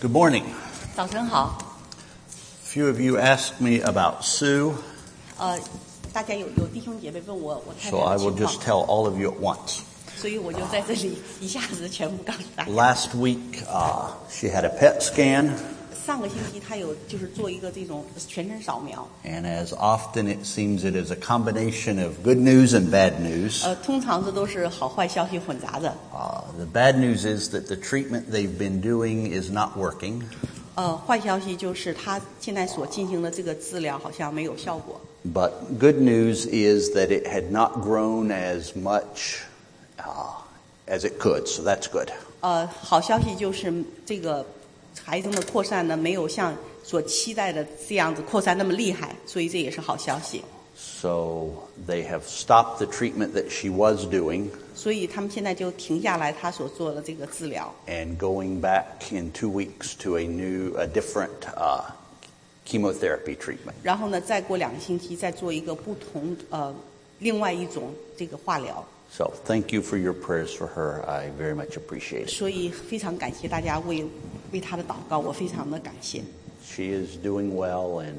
Good morning. 早晨好。 Few of you asked me about Sue, 大家有弟兄姐妹问我太 so 太 I 的 will 情 just 况， tell all of you at once. 所以我就在这里一下子全部告诉大家。 Last week, she had a PET scan, 上个星期她有就是做一个这种全身扫描， and as often it seems it is a combination of good news and bad news. 通常这都是好坏消息混杂的。 The bad news is that the treatment they've been doing is not working, 坏消息就是她现在所进行的这个治疗好像没有效果。 but good news is that it had not grown as much as it could, so that's good. 好消息就是这个癌症的扩散呢没有像所期待的这样子扩散那么厉害，所以这也是好消息。 So they have stopped the treatment that she was doing 所以他们现在就停下来她所做的这个治疗。 and going back in 2 weeks to a different chemotherapy treatment. 然后呢，再过2个星期再做一个不同另外一种这个化疗。 So thank you for your prayers for her. I very much appreciate it. 所以非常感谢大家为她的祷告，我非常的感谢。 She is doing well and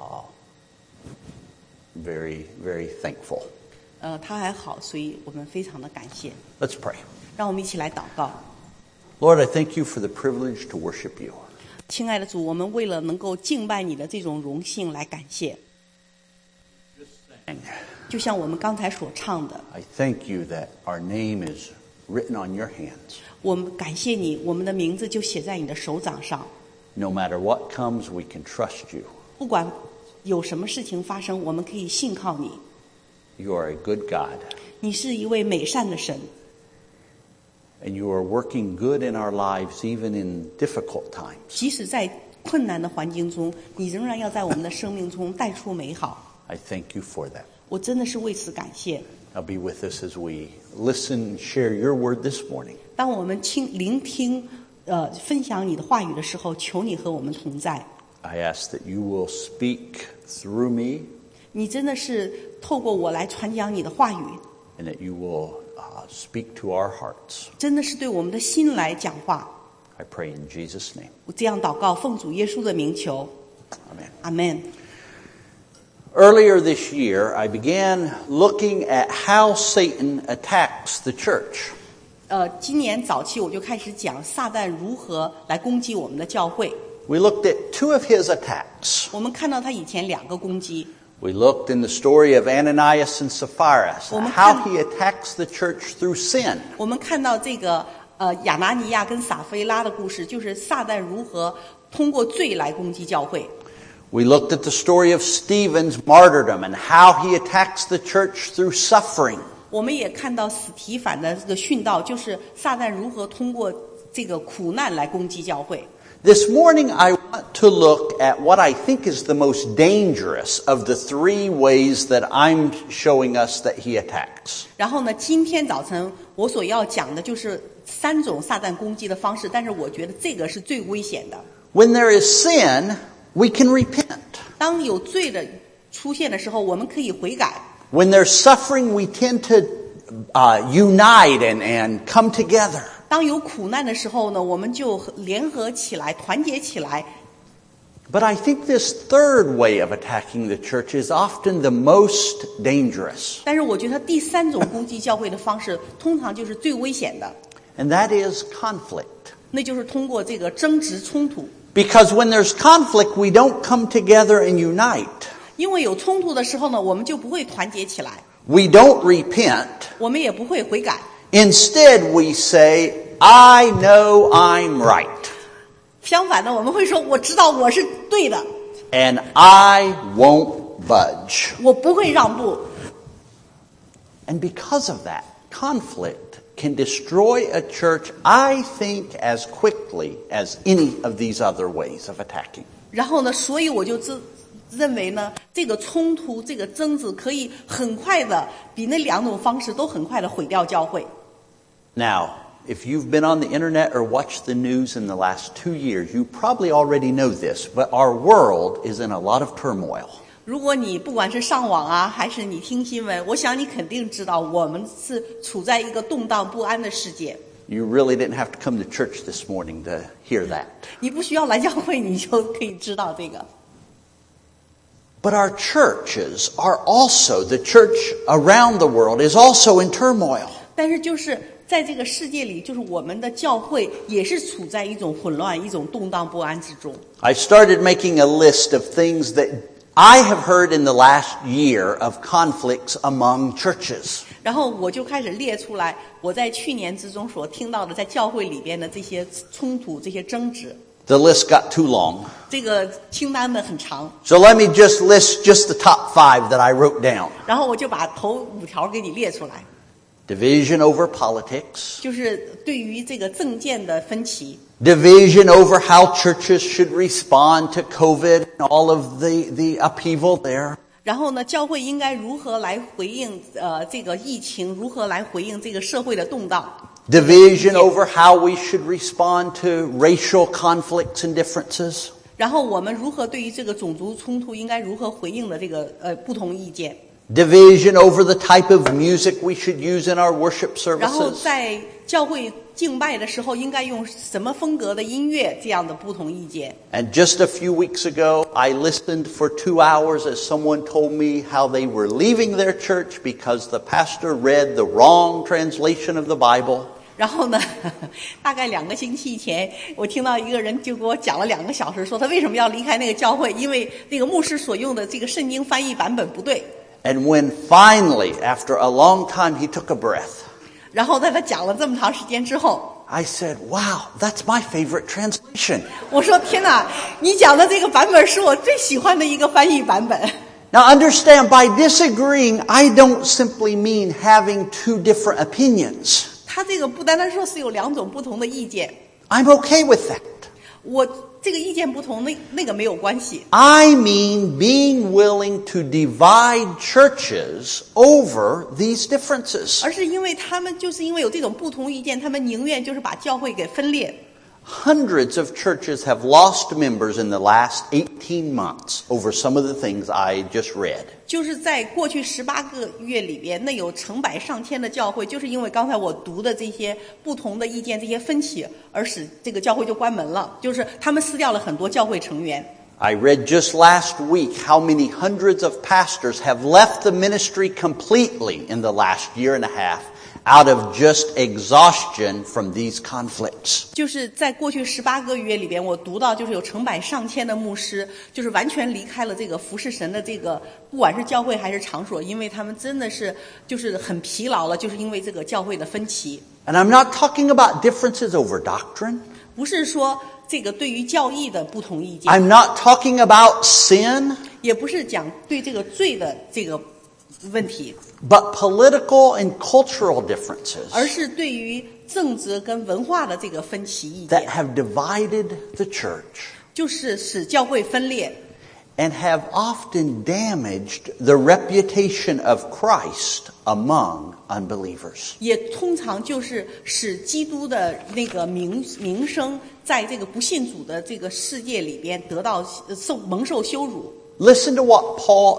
very, very thankful. 她还好，所以我们非常的感谢。 Let's pray. 让我们一起来祷告。 Lord, I thank you for the privilege to worship you. 亲爱的主，我们为了能够敬拜你的这种荣幸来感谢。就像我们刚才所唱的， I thank you that our name is written on your hands. 我们感谢你，我们的名字就写在你的手掌上。 No matter what comes, we can trust you. 不管有什么事情发生，我们可以信靠你。 You are a good God, 你是一位美善的神， and you are working good in our lives even in difficult times. 即使在困难的环境中，你仍然要在我们的生命中带出美好。 I thank you for that. 我真的是为此感谢。 Now be with us as we listen and share your word this morning. 当我们聆听分享你的话语的时候，求你和我们同在。 I ask that you will speak through me 你真的是透过我来传讲你的话语， and that you will speak to our hearts. 真的是对我们的心来讲话。 I pray in Jesus' name. 我这样祷告，奉主耶稣的名求， Amen. 阿门。 Earlier this year, I began looking at how Satan attacks the church. 今年早期我就开始讲撒旦如何来攻击我们的教会。 We looked at 2 of his attacks. 我们看到他以前2个攻击， We looked in the story of Ananias and Sapphira, how he attacks the church through sin. 我们看到这个亚拿尼亚跟撒非拉的故事，就是撒旦如何通过罪来攻击教会。 We looked at the story of Stephen's martyrdom and how he attacks the church through suffering. 我们也看到史提反的这个殉道，就是撒旦如何通过这个苦难来攻击教会。 This morning I want to look at what I think is the most dangerous of the 3 ways that I'm showing us that he attacks. 然后呢，今天早晨我所要讲的就是3种撒旦攻击的方式，但是我觉得这个是最危险的。 When there is sin, we can repent. 当有罪的出现的时候，我们可以悔改。 When there's suffering, we tend to unite and come together. 当有苦难的时候呢，我们就联合起来，团结起来。 But I think this 3rd way of attacking the church is often the most dangerous. 但是我觉得第3种攻击教会的方式，通常就是最危险的， And that is conflict. 那就是通过这个争执冲突。 Because when there's conflict, we don't come together and unite. 因为有冲突的时候呢，我们就不会团结起来， We don't repent. 我们也不会悔改。 Instead, we say, I know I'm right. 相反的，我们会说：“我知道我是对的， And I won't budge. 我不会让步。” And because of that, conflict can destroy a church, I think, as quickly as any of these other ways of attacking. 然后呢，所以我就认为呢，这个冲突、这个争执可以很快的，比那2种方式都很快的毁掉教会。 Now, if you've been on the internet or watched the news in the last 2 years, you probably already know this, but our world is in a lot of turmoil. 如果你不管是上网啊，还是你听新闻，我想你肯定知道，我们是处在一个动荡不安的世界。 You really didn't have to come to church this morning to hear that. 你不需要来教会，你就可以知道这个。 But our churches are also, the church around the world is also in turmoil. 但是就是在这个世界里，就是我们的教会也是处在一种混乱、一种动荡不安之中。 I started making a list of things that I have heard in the last year of conflicts among churches. 然后我就开始列出来我在去年之中所听到的在教会里边的这些冲突、这些争执。 The list got too long. 这个清单呢很长。 So let me just list just the top 5 that I wrote down. 然后我就把头5条给你列出来。 Division over politics. 就是对于这个政见的分歧。 Division over how churches should respond to COVID and all of the upheaval there. 然后呢，教会应该如何来回应这个疫情，如何来回应这个社会的动荡。 Division over how we should respond to racial conflicts and differences. 然后我们如何对于这个种族冲突应该如何回应的这个不同意见。 Division over the type of music we should use in our worship 然后 services. 在教会敬拜的时候应该用什么风格的音乐，这样的不同意见。 And just a few weeks ago, I listened for 2 hours as someone told me how they were leaving their church because the pastor read the wrong translation of the Bible. 然后呢，大概2个星期以前，我听到一个人就给我讲了2个小时，说他为什么要离开那个教会，因为那个牧师所用的这个圣经翻译版本不对。 And when finally, after a long time, he took a breath, 然后在他讲了这么长时间之后， I said, wow, that's my favorite translation. 我说天哪，你讲的这个版本是我最喜欢的一个翻译版本。 Now understand, by disagreeing, I don't simply mean having 2 different opinions. 他这个不单单说是有2种不同的意见， I'm okay with that. 我这个意见不同，那个没有关系。 I mean being willing to divide churches over these differences. 而是因为他们就是因为有这种不同意见，他们宁愿就是把教会给分裂。 Hundreds of churches have lost members in the last 18 months over some of the things I just read. 就是在过去18个月里边，那有成百上千的教会，就是因为刚才我读的这些不同的意见、这些分歧，而使这个教会就关门了。就是他们撕掉了很多教会成员。 I read just last week how many hundreds of pastors have left the ministry completely in the last year and a half out of just exhaustion from these conflicts. 就是在过去18个月里边，我读到就是有成百上千的牧师，就是完全离开了这个服侍神的这个，不管是教会还是场所，因为他们真的是就是很疲劳了，就是因为这个教会的分歧。 And I'm not talking about differences over doctrine. 不是说这个对于教义的不同意见， I'm not talking about sin, 也不是讲对这个罪的这个问题， but political and cultural differences 而是对于政治跟文化的这个分歧意 that 见， have divided the church 就是使教会分裂， and have often damaged the reputation of Christ among unbelievers. 也通常就是使基督的那个名声在这个不信主的这个世界里边得到蒙受羞辱。 Listen to what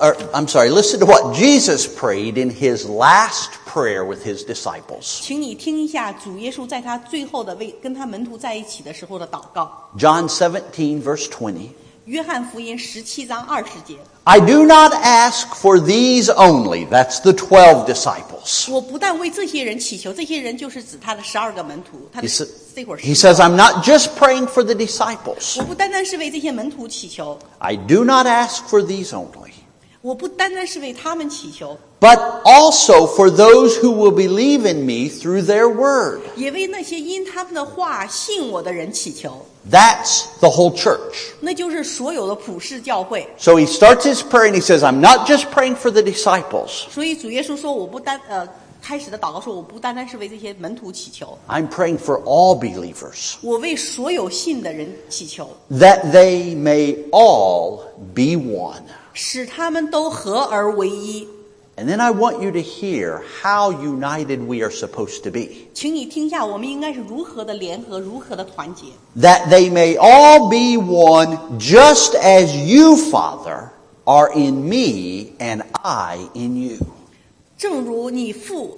listen to what Jesus prayed in his last prayer with his disciples. 请你听一下主耶稣在他最后的跟他门徒在一起的时候的祷告。 John 17 verse 20. 约翰福音17章20节。 I do not ask for these only. That's the 12 disciples. 我不但为这些人祈求，这些人就是指他的12个门徒。他的这会儿 He says, I'm not just praying for the disciples. 我不单单是为这些门徒祈求， I do not ask for these only, 我不单单是为他们祈求， but also for those who will believe in me through their word. 也为那些因他们的话信我的人祈求。 That's the whole church. 那就是所有的普世教会。 So he starts his prayer and he says, I'm not just praying for the disciples. 所以主耶稣说，我不单开始的祷告说，我不单单是为这些门徒祈求， I'm praying for all believers, 我为所有信的人祈求， that they may all be one. 使他们都合而为一。 And then I want you to hear how united we are supposed to be. 请你听一下，我们应该是如何的联合，如何的团结。 That they may all be one, just as you, Father, are in me and I in you. 正如你父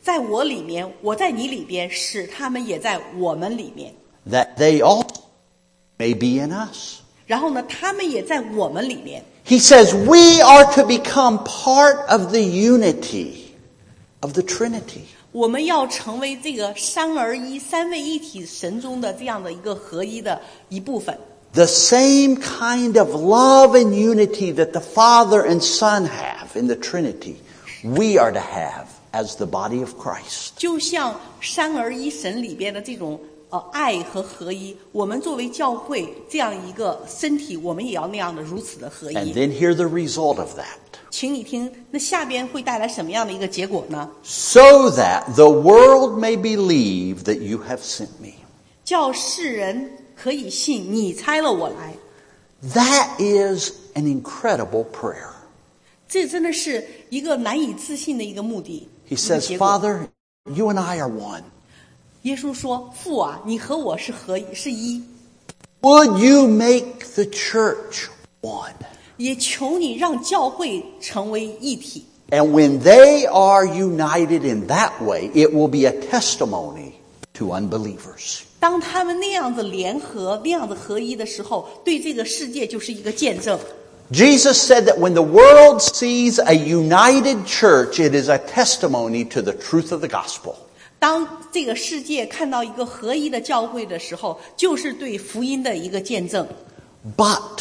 在我里面，我在你里边，使他们也在我们里面。 that they also may be in us. 然后呢，他们也在我们里面。 He says we are to become part of the unity of the Trinity. 我们要成为这个三而一、三位一体神中的这样的一个合一的一部分。 The same kind of love and unity that the Father and Son have in the Trinity, we are to have as the body of Christ. 就像三而一神里边的这种爱和合一，我们作为教会这样一个身体，我们也要那样的如此的合 And 一。 then hear the result of that. 请你听，那下边会带来什么样的一个结果呢？ So that the world may believe that you have sent me. 叫世人可以信你差了我来。 That is an incredible prayer. 这真的是一个难以置信的一个目的。 He 一个 says, 结果 Father, you and I are one. 耶稣说：“父啊，你和我是合一，是一。 Would you make the church one? 也求你让教会成为一体。 And when they are united in that way, it will be a testimony to unbelievers. 当他们那样子联合、那样子合一的时候，对这个世界就是一个见证。 Jesus said that when the world sees a united church, it is a testimony to the truth of the gospel. 当这个世界看到一个合一的教会的时候，就是对福音的一个见证。 But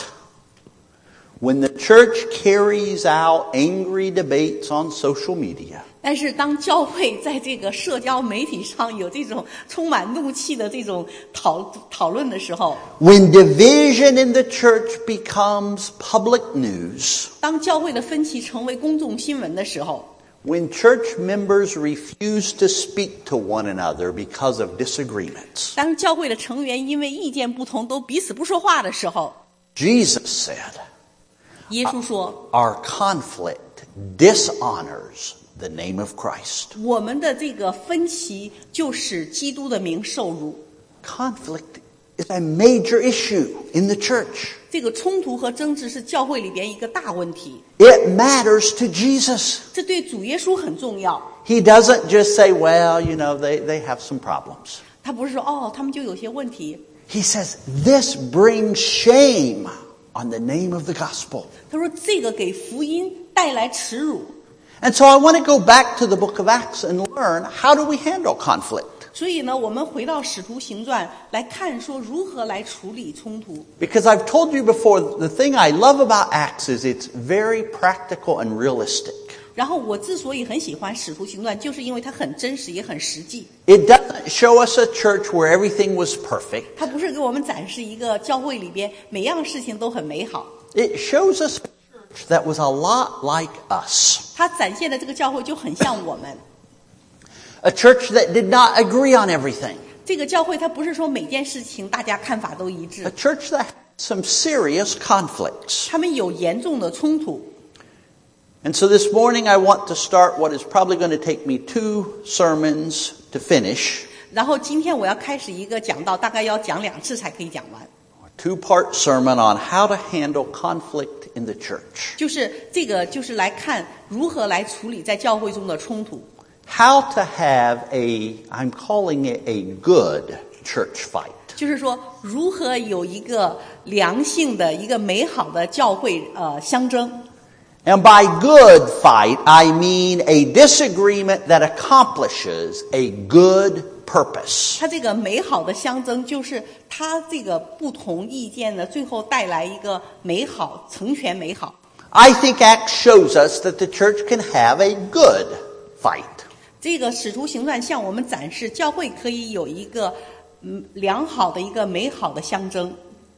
when the church carries out angry debates on social media, 但是当教会在这个社交媒体上有这种充满怒气的这种讨论的时候， when division in the church becomes public news, 当教会的分歧成为公众新闻的时候， when church members refuse to speak to one another because of disagreements, 当教会的成员因为意见不同都彼此不说话的时候， Jesus said, 耶稣说 our conflict dishonors the name of Christ. 我们的这个分歧就使基督的名受辱。 Conflict is a major issue in the church. 这个冲突和争执是教会里边一个大问题， It matters to Jesus. 这对主耶稣很重要。 He doesn't just say, well, they have some problems. 他不是说他们就有些问题。 He says, this brings shame on the name of the gospel. 他说这个给福音带来耻辱。 And so I want to go back to the book of Acts and learn, how do we handle conflict? 所以呢，我们回到使徒行传来看，说如何来处理冲突。 Because I've told you before, the thing I love about Acts is it's very practical and realistic. 然后我之所以很喜欢使徒行传，就是因为它很真实，也很实际。 It doesn't show us a church where everything was perfect. 它不是给我们展示一个教会里边每样事情都很美好， It shows us a church that was a lot like us. 它展现的这个教会就很像我们。 A church that did not agree on everything. 这个教会它不是说每件事情大家看法都一 A 致， church that had some serious conflicts. 他们有严重的冲突。 And so this morning I want to start what is probably going to take me 2 sermons to finish. 然后今天我要开始一个讲道，大概要讲2次才可以讲完。 A 2-part sermon on how to handle conflict in the church. 就是这个，就是来看如何来处理在教会中的冲突。 How to have I'm calling it a good church fight. 就是说，如何有一个良性的、一个美好的教会相争。 And by good fight, I mean a disagreement that accomplishes a good purpose. 它这个美好的相争，就是它这个不同意见呢，最后带来一个美好，成全美好。 I think Acts shows us that the church can have a good fight. 这个使徒行传向我们展示，教会可以有一个良好的、一个美好的相争。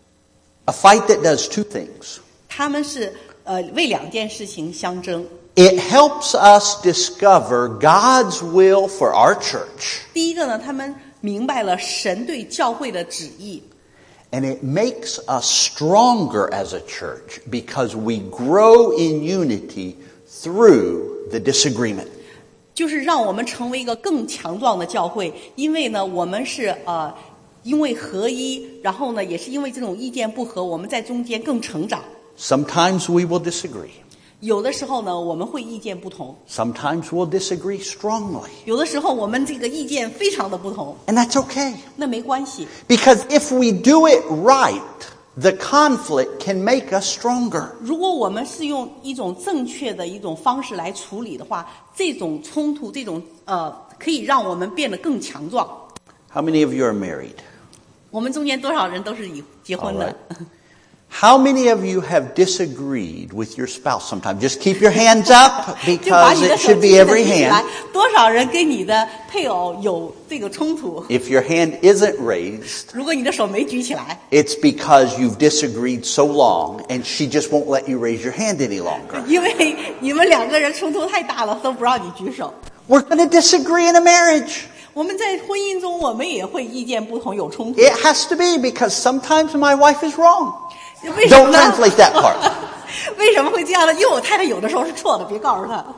A fight that does 2 things. 他们是为2件事情相争。 It helps us discover God's will for our church. 第一个呢，他们明白了神对教会的旨意。 And it makes us stronger as a church because we grow in unity through the disagreement. 就是让我们成为一个更强壮的教会，因为呢，我们是因为合一，然后呢，也是因为这种意见不合，我们在中间更成长。 Sometimes we will disagree. 有的时候呢，我们会意见不同， Sometimes we'll disagree strongly. 有的时候我们这个意见非常的不同， And that's okay. 那没关系， Because if we do it right, the conflict can make us stronger. 如果我们是用一种正确的一种方式来处理的话，这种冲突，这种可以让我们变得更强壮。 How many of you are married? 我们中间多少人都是已结婚的？ How many of you have disagreed with your spouse sometimes? Just keep your hands up 就把 because 你的 it 手 should 举 be 起 every 来 hand. 多少人跟你的配偶有这个冲突？ If your hand isn't raised, 如果你的手没举起来， it's because you've disagreed so long and she just won't let you raise your hand any longer. 因为你们两个人冲突太大了，都不让你举手。 We're going to disagree in a marriage. 我们在婚姻中，我们也会意见不同，有冲突。 It has to be because sometimes my wife is wrong. 为什么 Don't 呢？ translate that part. 为什么会这样呢？因为我太太有的时候是错的，别告诉她。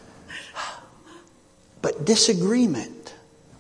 But disagreement,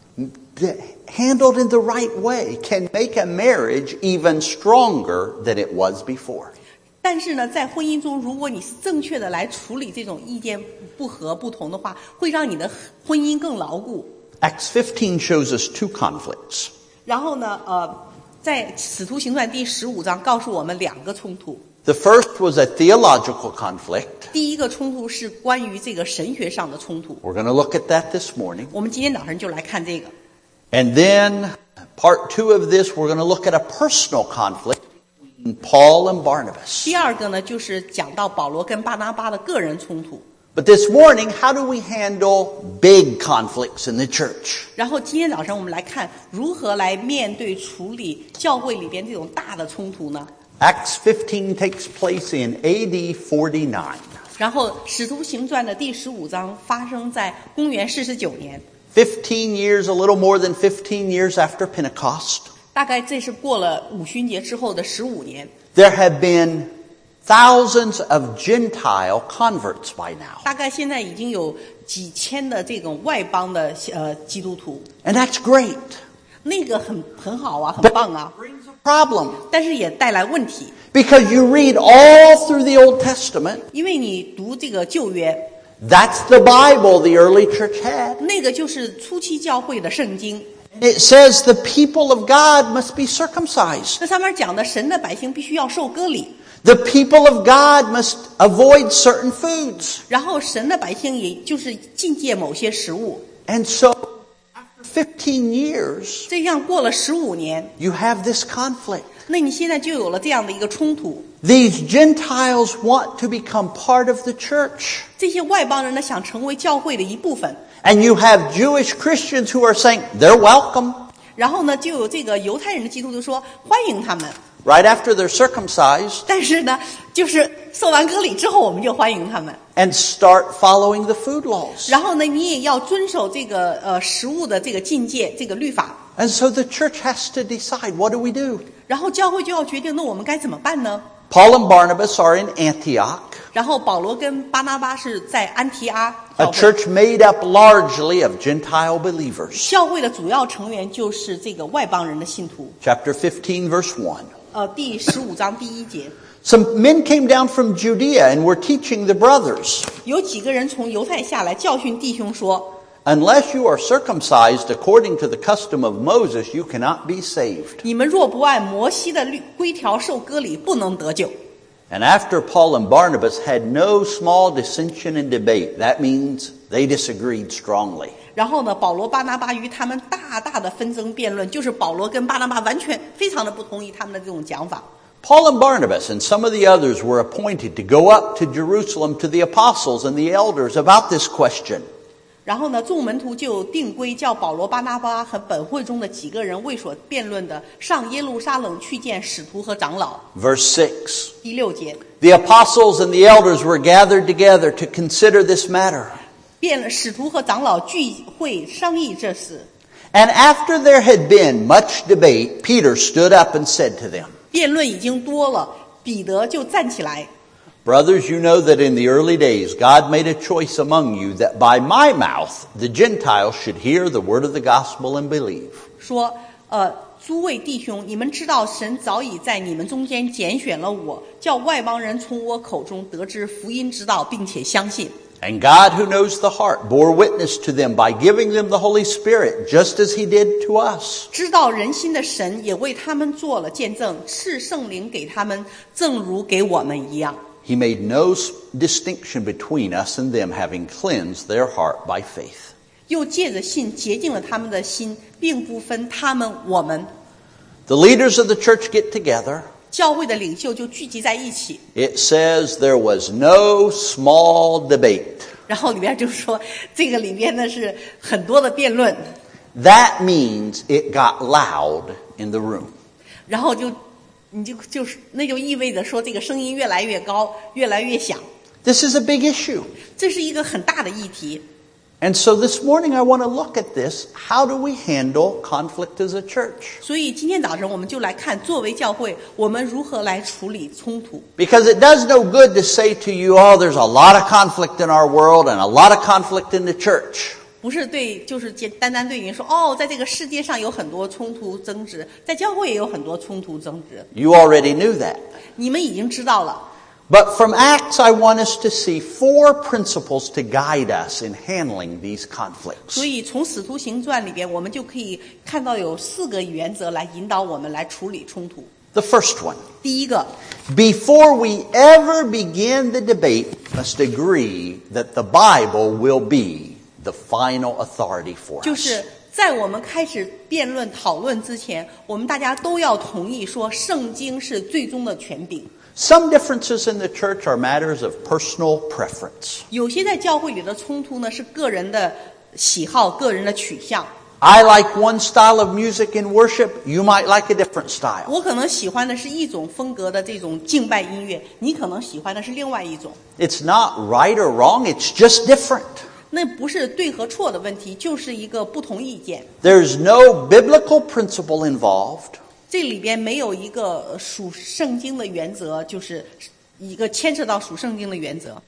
handled in the right way, can make a marriage even stronger than it was before. 但是呢，在婚姻中，如果你是正确的来处理这种意见不合、不同的话，会让你的婚姻更牢固。 Acts 15 shows us two conflicts. 然后呢，在使徒行传第15章告诉我们两个冲突。 The first was a theological conflict. 第一个冲突是关于这个神学上的冲突。 We're going to look at that this morning. 我们今天早上就来看这个。 And then part 2 of this, we're going to look at a personal conflict between Paul and Barnabas. 第二个呢，就是讲到保罗跟巴拿巴的个人冲突。 But this morning, how do we handle big conflicts in the church? 然后今天早上我们来看如何来面对处理教会里边这种大的冲突呢？ Acts 15 takes place in AD 49. 然后使徒行传的第15章发生在公元49年， 15 years, a little more than 15 years after Pentecost. 大概这是过了五旬节之后的15年。 There have been thousands of Gentile converts by now. 大概现在已经有几千的这种外邦的基督徒， And that's great. 那个很好啊，很棒啊， Brings a problem. 但是也带来问题， Because you read all through the Old Testament, 因为你读这个旧约， that's the Bible the early church had. 那个就是初期教会的圣经， It says the people of God must be circumcised. 那上面讲的神的百姓必须要受割礼， The people of God must avoid certain foods. 然后神的百姓也就是禁戒某些食物。 And so, after 15 years, 这样过了15年， you have this conflict. 那你现在就有了这样的一个冲突。 These Gentiles want to become part of the church. 这些外邦人呢，想成为教会的一部分， And you have Jewish Christians who are saying, they're welcome. 然后呢，就有这个犹太人的基督徒说欢迎他们， Right after they're circumcised, 但是呢，就是受完割礼之后，我们就欢迎他们。 and start following the food laws. 然后呢，你也要遵守这个食物的这个禁戒这个律法。 And so the church has to decide, what do we do? 然后教会就要决定，那我们该怎么办呢？ Paul and Barnabas are in Antioch, 然后保罗跟巴拿巴是在安提阿 a 教会， church made up largely of Gentile believers. 教会的主要成员就是这个外邦人的信徒。 Chapter 15, verse 1. 第15章第1节， Some men came down from Judea and were teaching the brothers, 有几个人从犹太下来教训弟兄说， unless you are circumcised according to the custom of Moses, you cannot be saved. 你们若不按摩西的规条受割礼，不能得救。 And after Paul and Barnabas had no small dissension and debate, that means they disagreed strongly. 然后呢，保罗、巴拿巴与他们大大的纷争辩论，就是保罗跟巴拿巴完全非常的不同意他们的这种讲法。 Paul and Barnabas and some of the others were appointed to go up to Jerusalem to the apostles and the elders about this question. 然后呢，众门徒就定规叫保罗、巴拿巴和本会中的几个人为所辩论的，上耶路撒冷去见使徒和长老。 Verse 6. 第6节， The apostles and the elders were gathered together to consider this matter. 使徒和长老聚会商议这事。 And after there had been much debate, Peter stood up and said to them, 辩论已经多了，彼得就站起来。 Brothers, you know that in the early days God made a choice among you that by my mouth the Gentiles should hear the word of the gospel and believe. 说， 诸位弟兄，你们知道神早已在你们中间拣选了我，叫外邦人从我口中得知福音之道，并且相信。 And God, who knows the heart, bore witness to them by giving them the Holy Spirit, just as He did to us. 知道人心的神也为他们做了见证，赐圣灵给他们，正如给我们一样。 He made no distinction between us and them, having cleansed their heart by faith. 又借着信洁净了他们的心，并不分他们我们。 The leaders of the church get together. 教会的领袖就聚集在一起。 It says there was no small debate. 然后里边就说，这个里边呢是很多的辩论。 That means it got loud in the room. 然后那就意味着说，这个声音越来越高，越来越响。 This is a big issue. 这是一个很大的议题。 And so this morning I want to look at this. How do we handle conflict as a church? 所以今天早晨我们就来看，作为教会，我们如何来处理冲突。 Because it does no good to say to you, oh, there's a lot of conflict in our world and a lot of conflict in the church. 不是对，就是单单对你说，哦，在这个世界上有很多冲突争执，在教会也有很多冲突争执。 You already knew that. 你们已经知道了。 But from Acts, I want us to see 4 principles to guide us in handling these conflicts. 所以从使徒行传里边，我们就可以看到有4个原则来引导我们来处理冲突。 The first one. 第一个， Before we ever begin the debate, we must agree that the Bible will be the final authority for 就 us. 是在我们开始辩论讨论之前，我们大家都要同意说，圣经是最终的权柄。 Some differences in the church are matters of personal preference. 有些在教会里的冲突呢，是个人的喜好、个人的取向。 I like one style of music in worship. You might like a different style. 我可能喜欢的是一种风格的这种敬拜音乐，你可能喜欢的是另外一种。 It's not right or wrong. It's just different. 那不是对和错的问题，就是一个不同意见。 There's no biblical principle involved. 这里边没有一个属圣经的原则，就是一个牵扯到属圣经的原则。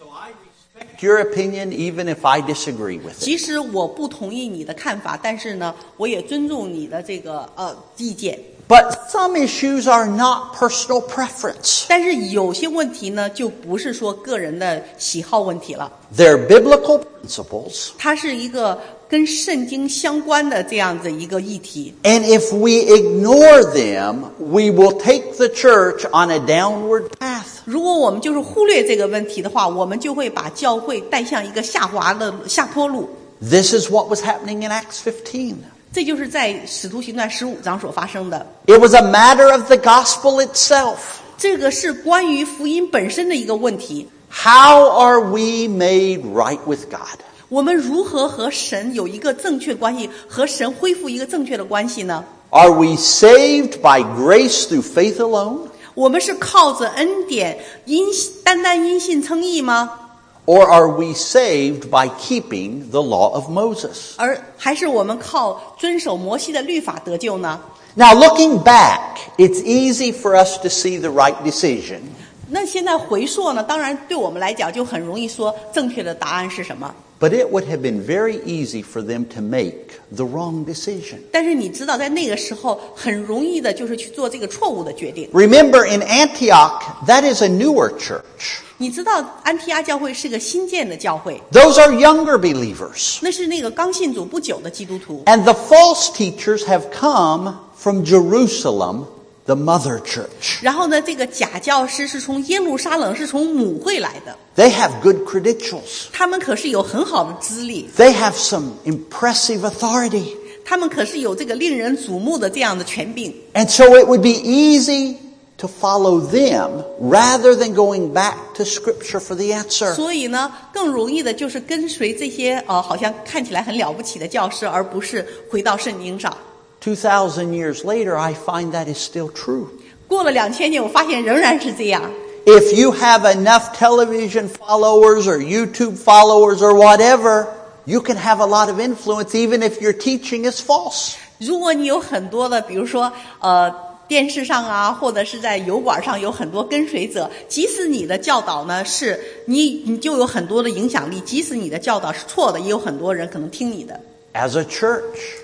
Your opinion, even if I disagree with it. 即使我不同意你的看法，但是呢，我也尊重你的这个意见。 But some issues are not personal preference. 但是有些问题呢，就不是说个人的喜好问题了， They're biblical principles. 它是一个跟圣经相关的这样子一个议题。 And if we ignore them, we will take the church on a downward path. 如果我们就是忽略这个问题的话，我们就会把教会带向一个下滑的下坡路。 This is what was happening in Acts 15. 这就是在使徒行传15章所发生的。 It was a matter of the gospel itself. 这个是关于福音本身的一个问题。 How are we made right with God? 我们如何和神有一个正确关系，和神恢复一个正确的关系呢？ Are we saved by grace through faith alone? 我们是靠着恩典单单因信称义吗？ Or are we saved by keeping the law of Moses? 还是我们靠遵守摩西的律法得救呢？ Now, looking back, it's easy for us to see the right decision. 那现在回溯呢，当然对我们来讲就很容易说正确的答案是什么。 But it would have been very easy for them to make the wrong decision. 但是你知道，在那个时候很容易的就是去做这个错误的决定。 Remember, in Antioch, that is a newer church. 你知道安提阿教会是个新建的教会， Those are younger believers. 那是那个刚信主不久的基督徒。 And the false teachers have come from Jerusalem, the mother church. 然后呢，这个假教师是从耶路撒冷，是从母会来的。 They have good credentials. 他们可是有很好的资历， They have some impressive authority. 他们可是有这个令人瞩目的这样的权柄。 And so it would be easy to follow them rather than going back to Scripture for the answer. 所以呢，更容易的就是跟随这些好像看起来很了不起的教师，而不是回到圣经上。 2,000 years later, I find that is still true. 过了2000年，我发现仍然是这样。 If you have enough television followers or YouTube followers or whatever, you can have a lot of influence even if your teaching is false. 如果你有很多的，比如说电视上啊，或者是在油管上有很多跟随者，即使你的教导呢是你就有很多的影响力，即使你的教导是错的，也有很多人可能听你的。 As a church,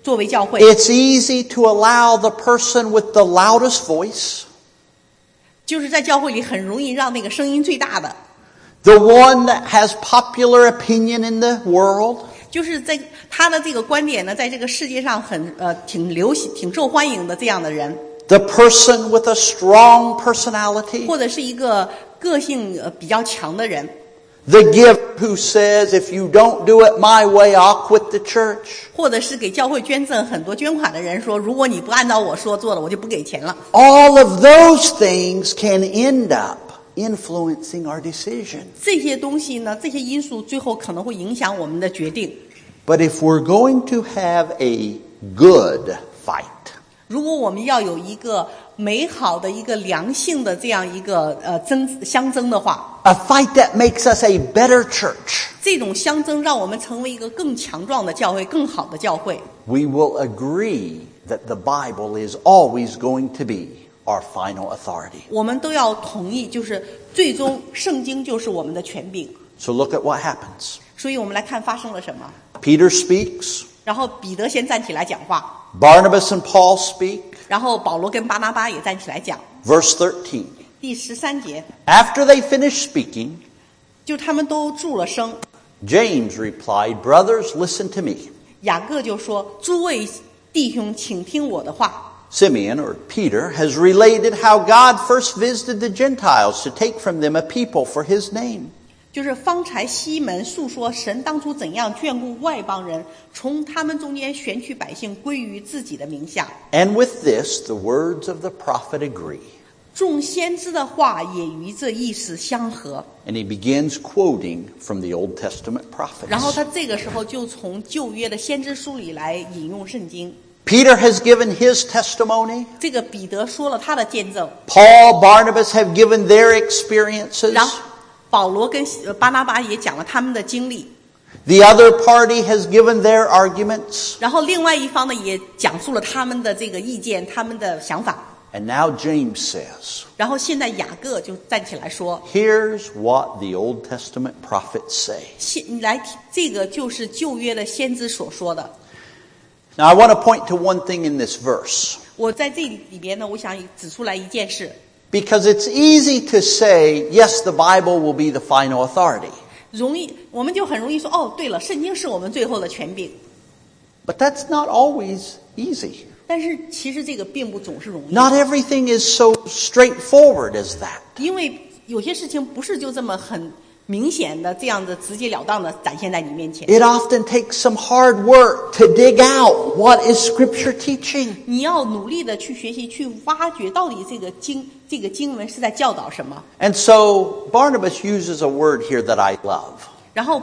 作为教会， it's easy to allow the person with the loudest voice, 就是在教会里很容易让那个声音最大的， the one that has popular opinion in the world, 就是在他的这个观点呢，在这个世界上挺流行、挺受欢迎的这样的人， the person with a strong personality, 或者是一个个性比较强的人， the giver who says, if you don't do it my way, I'll quit the church. 或者是给教会捐赠很多捐款的人说，如果你不按照我说做了，我就不给钱了。 All of those things can end up influencing our decision. 这些东西呢，这些因素最后可能会影响我们的决定。 But if we're going to have a good fight, 如果我们要有一个美好的一个良性的这样一个相争的话， a fight that makes us a better church, 这种相争让我们成为一个更强壮的教会，更好的教会。 we will agree that the Bible is always going to be our final authority. 我们都要同意，就是最终圣经就是我们的权柄。 So look at what happens. 所以我们来看发生了什么。 Peter speaks, 然后彼得先站起来讲话， Barnabas and Paul speak. 然后保罗跟巴拿巴也站起来讲。 Verse 13. 第13节， After they finished speaking, 就他们都住了声。 James replied, Brothers, listen to me. 雅各就说：“诸位弟兄，请听我的话。” Simeon, or Peter, has related how God first visited the Gentiles to take from them a people for his name. 就是方才西门述说神当初怎样眷顾外邦人，从他们中间选取百姓归于自己的名下。 And with this, the words of the prophet agree. 众先知的话也与这意思相合。 And he begins quoting from the Old Testament 然后 prophets. 他这个时候就从旧约的先知书里来引用圣经。 Peter has given his testimony. 这个彼得说了他的见证， Paul, Barnabas have given their experiences. 然后保罗跟巴拿巴也讲了他们的经历， The other party has given their arguments. 然后另外一方呢也讲述了他们的这个意见，他们的想法。 And now James says, 然后现在雅各就站起来说 here's what the Old Testament prophets say.：“ 这个就是旧约的先知所说的。” Now I want to point to one thing in this verse. 我在这里边呢，我想指出来一件事， Because it's easy to say, yes, the Bible will be the final authority. 我们就很容易说，哦，对了，圣经是我们最后的权柄。 But that's not always easy. 但是其实这个并不总是容易， Not everything is so straightforward as that. 因为有些事情不是就这么很明显的这样的直截了当的展现在你面前。 It often takes some hard work to dig out what is Scripture teaching. 你要努力的去学习，去挖掘到底这个经文是在教导什么。 And so Barnabas uses a word here that I love. 然后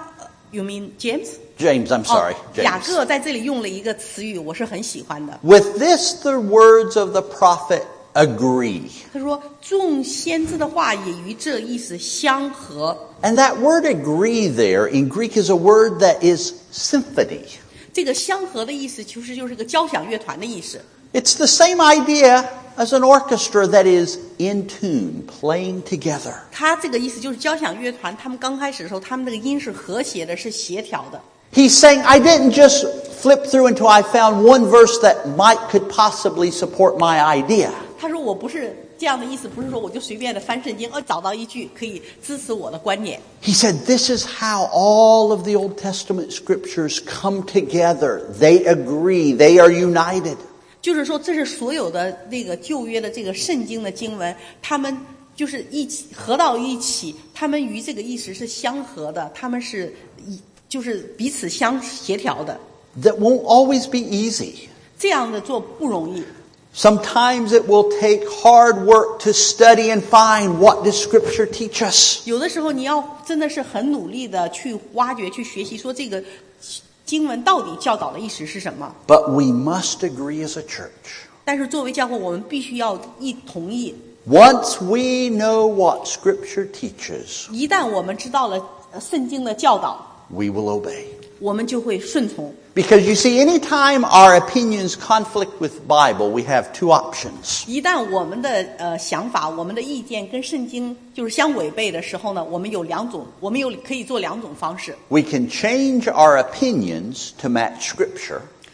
you mean James？ James, I'm sorry. 雅 James. 各在这里用了一个词语，我是很喜欢的。 With this, the words of the prophet agree. 他说：“众先知的话也与这意思相合。” And that word agree there in Greek is a word that is symphony. 这个相合的意思其实就是个交响乐团的意思。 It's the same idea as an orchestra that is in tune, playing together. 他这个意思就是交响乐团，他们刚开始的时候，他们那个音是和谐的，是协调的。 He's saying, I didn't just flip through until I found one verse that could possibly support my idea. 他说：“我不是这样的意思，不是说我就随便的翻圣经，找到一句可以支持我的观点。” He said, this is how all of the Old Testament scriptures come together. They agree. They are united. 就是说，这是所有的那个旧约的这个圣经的经文，他们就是一起合到一起，他们与这个意思是相合的，他们是就是彼此相协调的。 That won't always be easy. 这样的做不容易。 Sometimes it will take hard work to study and find what does Scripture teach us. 有的时候你要真的是很努力的去挖掘、去学习，说这个经文到底教导的意思是什么。 But we must agree as a church. 但是作为教会，我们必须要同意。 Once we know what Scripture teaches, 一旦我们知道了圣经的教导， we will obey. 我们就会顺从。 Because you see, anytime our opinions conflict with Bible, we have two options. 一旦我们的想法、我们的意见跟圣经就是相违背的时候呢，我们可以做两种方式。 We can change our opinions to match Scripture,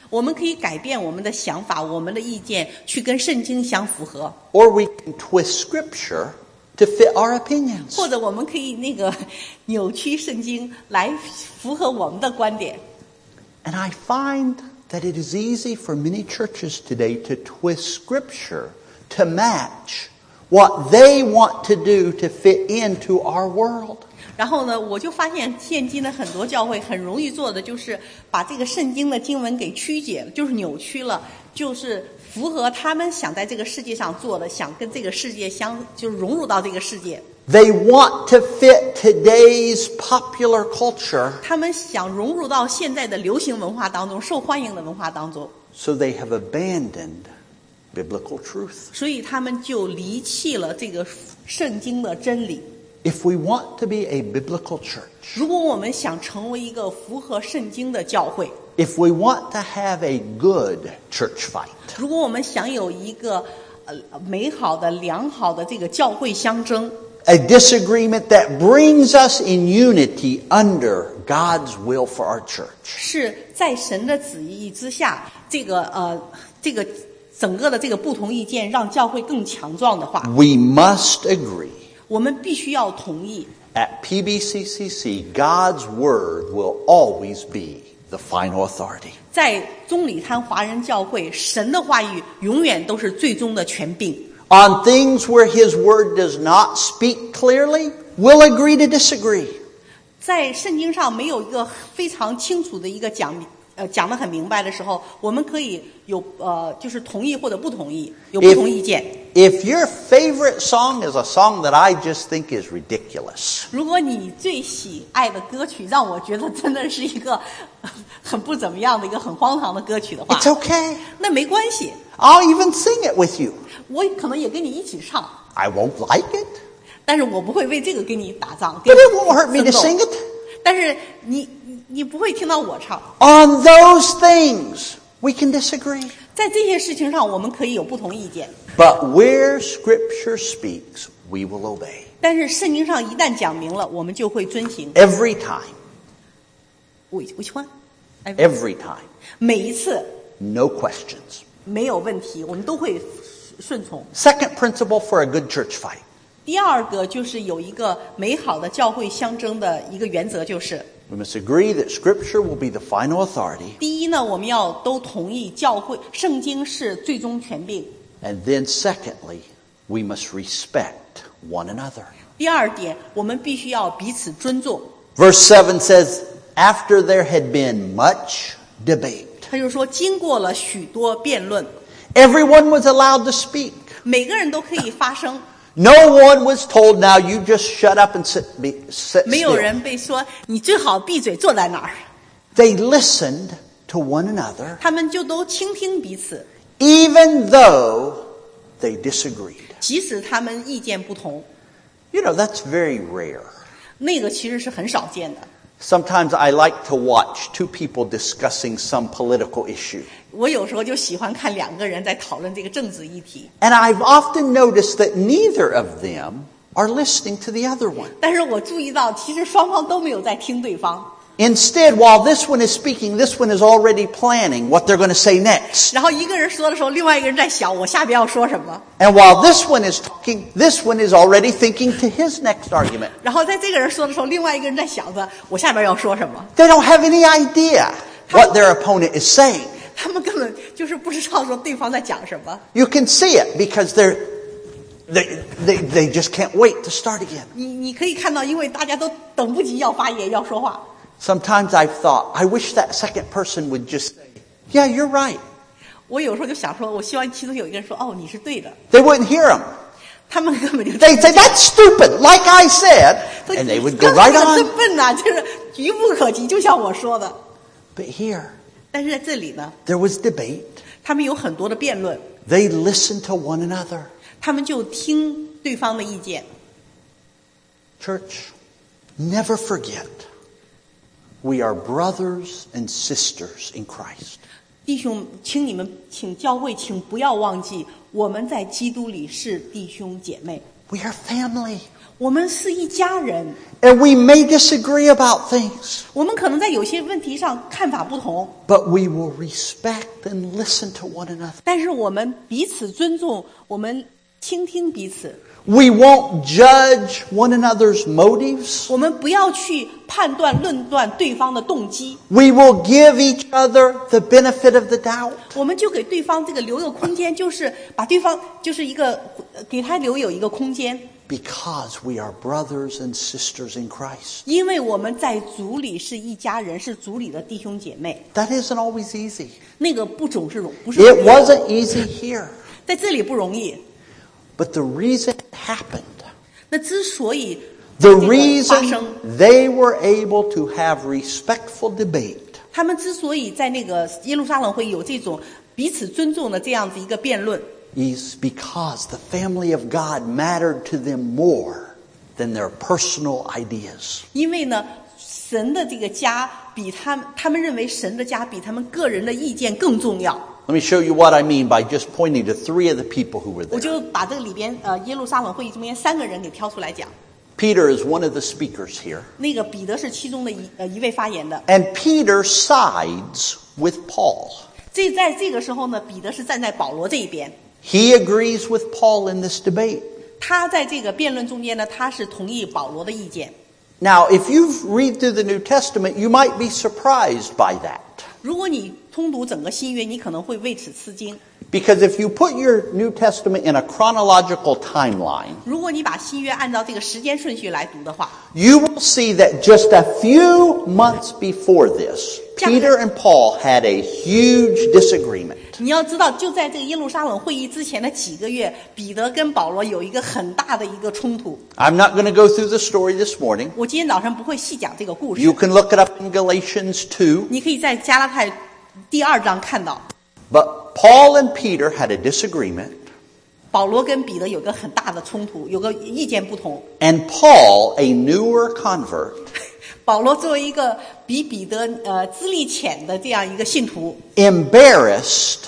我们可以改变我们的想法，我们的意见，去跟圣经相符合。 Or we can twist Scripture to fit our opinions. 或者我们可以扭曲圣经来符合我们的观点。 And I find that it is easy for many churches today to twist Scripture to match what they want to do to fit into our world. 然后呢，我就发现现今的很多教会很容易做的就是把这个圣经的经文给曲解了，就是扭曲了，就是符合他们想在这个世界上做的，想跟这个世界就是融入到这个世界。 They want to fit today's popular culture. 他们想融入到现在的流行文化当中，受欢迎的文化当中。 So they have abandoned biblical truth. 所以他们就离弃了这个圣经的真理。 If we want to be a biblical church, 如果我们想成为一个符合圣经的教会， if we want to have a good church fight, 如果我们想有一个美好的、良好的这个教会相争， a disagreement that brings us in unity under God's will for our church, 是在神的旨意之下，这个整个的这个不同意见让教会更强壮的话， we must agree. 我们必须要同意。 At PBCCC, God's word will always be the final authority. 在宗礼坛华人教会，神的话语永远都是最终的权柄。 On things where His word does not speak clearly, we'll agree to disagree. 在圣经上没有一个非常清楚的一个讲得很明白的时候，我们可以有就是同意或者不同意，有不同意见。 If your favorite song is a song that I just think is ridiculous, 如果你最喜爱的歌曲让我觉得真的是一个很不怎么样的一个很荒唐的歌曲的话， it's okay. 那没关系， I'll even sing it with you. 我可能也跟你一起唱， I won't like it, 但是我不会为这个跟你打仗， but it won't hurt me to 争斗 sing it. 但是你不会听到我唱。 On those things, we can disagree. 在这些事情上，我们可以有不同意见， But where Scripture speaks, we will obey. 但是圣经上一旦讲明了，我们就会遵行。 Every time. Which one? Every time. 每一次 No questions. 没有问题，我们都会顺从。 Second principle for a good church fight. 第二个就是有一个美好的教会相争的一个原则，就是 We must agree that Scripture will be the final authority. 第一呢，我们要都同意教会圣经是最终权柄。 And then secondly, we must respect one another. 第二点，我们必须要彼此尊重。 Verse 7 says, after there had been much debate, 他就说，经过了许多辩论， everyone was allowed to speak. 每个人都可以发声， No one was told, now you just shut up and sit 没有 still. 人被说你最好闭嘴坐在那儿。 They listened to one another, 他们就都倾听彼此， even though they disagreed. 即使他们意见不同， You know, that's very rare. 那个其实是很少见的。 Sometimes I like to watch two people discussing some political issue. 我有时候就喜欢看两个人在讨论这个政治议题， And I've often noticed that neither of them are listening to the other one. 但是我注意到，其实双方都没有在听对方。 Instead, while this one is speaking, this one is already planning what they're going to say next. 然后一个人说的时候，另外一个人在想我下边要说什么。 And while this one is talking, this one is already thinking to his next argument. 然后在这个人说的时候，另外一个人在想着我下边要说什么。 They don't have any idea what their opponent is saying. 他们根本就是不知道说对方在讲什么。 You can see it because they just can't wait to start again. 你可以看到，因为大家都等不及要发言要说话。 Sometimes I've thought, I wish that second person would just say, yeah, you're right. 我有时候就想说，我希望其中有一个人说，哦，你是对的。 They wouldn't hear him. 他们根本就 They'd say, that's stupid, like I said. And they would go right 这个 on. 真笨呐，就是愚不可及，就像我说的。 But here, 但是在这里呢， there was debate. 他们有很多的辩论， They listened to one another. 他们就听对方的意见。 Church, never forget, we are brothers and sisters in Christ. 弟兄，请教会，请不要忘记，我们在基督里是弟兄姐妹， We are family. 我们是一家人。 And we may disagree about things, 我们可能在有些问题上看法不同， but we will respect and listen to one another. 但是我们彼此尊重，我们倾听彼此， We won't judge one another's motives. 我们不要去判断、论断对方的动机， We will give each other the benefit of the doubt. 我们就给对方这个留有空间，就是把对方就是给他留有一个空间， Because we are brothers and sisters in Christ. 因为我们在主里是一家人，是主里的弟兄姐妹。 That isn't always easy. 那个不是容 It 易的， wasn't easy here. 在这里不容易。 But the reason it happened, 那之所以 the 这个发 reason 生， they were able to have respectful debate, 他们之所以在那个耶路撒冷会有这种彼此尊重的这样子一个辩论， is because the family of God mattered to them more than their personal ideas. 因为呢，神的这个家比他们认为神的家比他们个人的意见更重要。 Let me show you what I mean by just pointing to 3 of the people who were 我 there. 就把这个里边耶路撒冷会议中间3个人给挑出来讲。 Peter is one of the speakers here. 那个彼得是其中的一位发言的。 And Peter sides with Paul. 在这个时候呢，彼得是站在保罗这一边。 He agrees with Paul in this debate. 他在这个辩论中间呢，他是同意保罗的意见。 Now, if you read through the New Testament, you might be surprised by that. 如果你通读整个新约，你可能会为此吃惊。 Because if you put your New Testament in a chronological timeline, 如果你把新约按照这个时间顺序来读的话， you will see that just a few months before this, Peter and Paul had a huge disagreement. 你要知道，就在这个耶路撒冷会议之前的几个月，彼得跟保罗有一个很大的一个冲突。 I'm not going to go through the story this morning. 我今天早上不会细讲这个故事， You can look it up in Galatians 2. 你可以在加拉太第2章看到， But Paul and Peter had a disagreement, 保罗跟彼得有个很大的冲突，有个意见不同。 and Paul, a newer convert, 保罗作为一个比彼得资历浅的这样一个信徒， embarrassed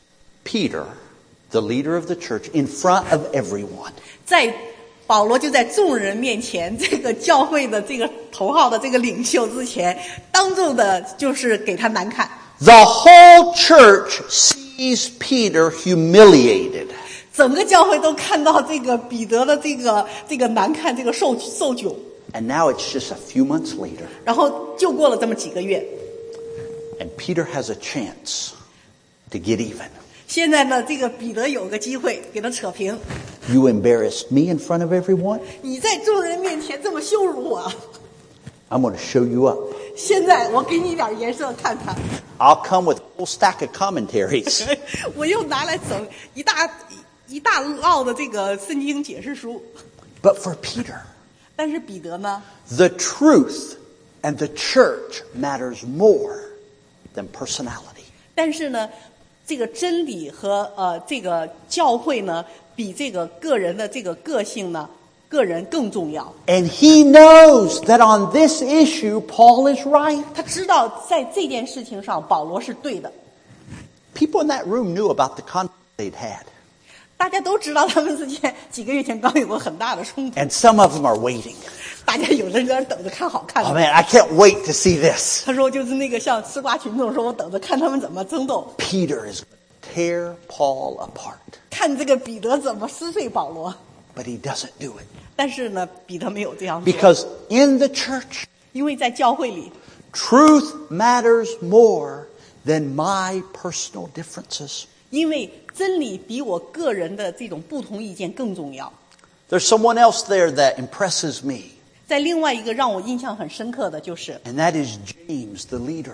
Peter, the leader of the church, in front of everyone. 在保罗就在众人面前，这个教会的这个头号的这个领袖之前，当众的就是给他难看。 The whole church sees Peter humiliated. 整个教会都看到这个彼得的这个难看，这个受窘。 And now it's just a few months later, 然后就过了这么几个月， and Peter has a chance to get even. 现在呢，这个彼得有个机会给他扯平。 You embarrassed me in front of everyone. 你在众人面前这么羞辱我， I'm going to show you up. 现在我给你点颜色看看。 I'll come with a whole stack of commentaries. 我又拿来整一大摞的这个圣经解释书。 But for Peter, 但是彼得呢， the truth and the church matters more than personality. 但是呢，这个真理和这个教会呢，比这个个人的这个个性呢，个人更重要。 And he knows that on this issue, Paul is right. 他知道在这件事情上，保罗是对的。 People in that room knew about the conflict they'd had. 大家都知道他们之间几个月前刚有过很大的冲突， And some of them are waiting. 大家有的人在那等着看好看 Oh 的。 man, I can't wait to see this. 他说就是那个像吃瓜群众说，我等着看他们怎么争斗， Peter is going to tear Paul apart. 看这个彼得怎么撕碎保罗。 But he doesn't do it. 但是呢，彼得没有这样做， Because in the church, 因为在教会里， truth matters more than my personal differences. 因为真理比我个人的这种不同意见更重要。 There's someone else there that impresses me, 在另外一个让我印象很深刻的就是 and that is James, the leader.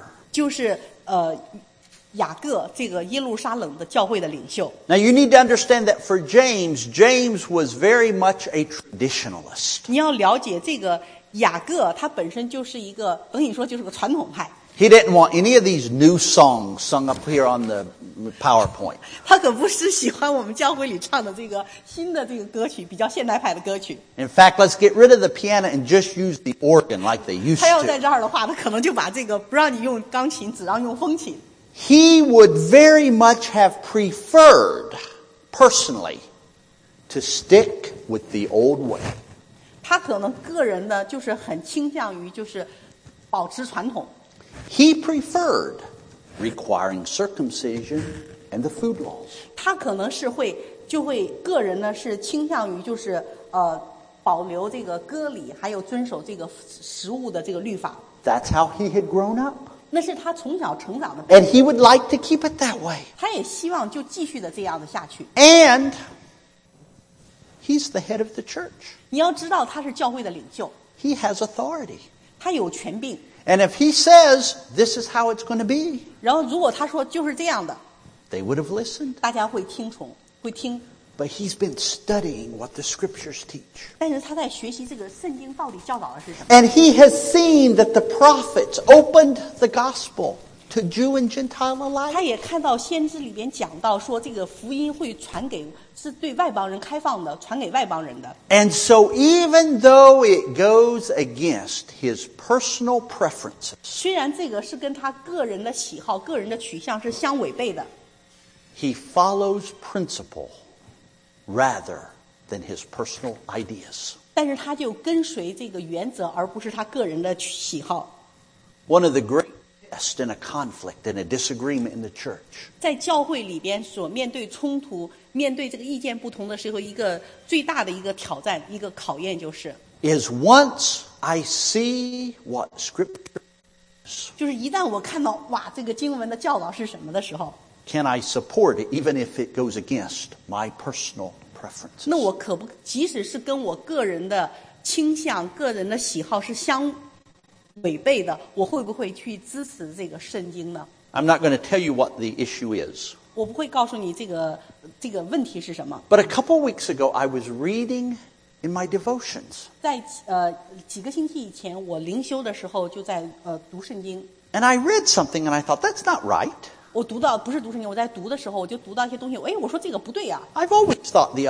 雅各这个耶路撒冷的教会的领袖。 Now you need to understand that for James, James was very much a traditionalist. 你要了解这个雅各，他本身就是一个，等于说就是个传统派。 He didn't want any of these new songs sung up here on the PowerPoint. 他可不是喜欢我们教会里唱的这个新的这个歌曲，比较现代派的歌曲。 In fact, let's get rid of the piano and just use the organ like they used 他要在 to. 这儿的话，他可能就把这个不让你用钢琴，只让用风琴。 he would very much have preferred, personally, to stick with the old way. 他可能个人呢，就是很倾向于就是保持传统。 He preferred requiring circumcision and the food laws. 他可能是就会个人呢是倾向于就是保留这个割礼，还有遵守这个食物的这个律法。 That's how he had grown up. 那是他从小成长的。 And he would like to keep it that way. 他也希望就继续的这样的下去。 And he's the head of the church. 你要知道他是教会的领袖， He has authority. 他有权柄。 And if he says, this is how it's going to be, 然后如果他说就是这样的， they would have listened. 大家会听从，会听。 But he's been studying what the scriptures teach. 但是他在学习这个圣经到底教导的是什么。 And he has seen that the prophets opened the gospel to Jew and Gentile 他 alike. 也看到先知里边讲到说，这个福音会传给是对外邦人开放的，传给外邦人的。 And so even though it goes against his personal preferences, 虽然这个是跟他个人的喜好、个人的取向是相违背的， he follows principle rather than his personal ideas. 但是他就跟随这个原则，而不是他个人的喜好。 One of the great tests in a conflict and a disagreement in the church 在教会里边所面对冲突、面对这个意见不同的时候，一个最大的一个挑战、一个考验就是， is once I see what Scripture is, 就是一旦我看到哇，这个经文的教导是什么的时候， can I support it even if it goes against my personal preferences? 那我可不，即使是跟我个人的倾向、个人的喜好是相违背的，我会不会去支持这个圣经呢？ I'm not going to tell you what the issue is. 我不会告诉你这个问题是什么。 But a couple weeks ago, I was reading in my devotions. 在几个星期以前，我灵修的时候就在读圣经。 And I read something and I thought, that's not right. 我读到不是读圣经，我在读的时候我就读到一些东西，哎，我说这个不对啊。 I've always thought the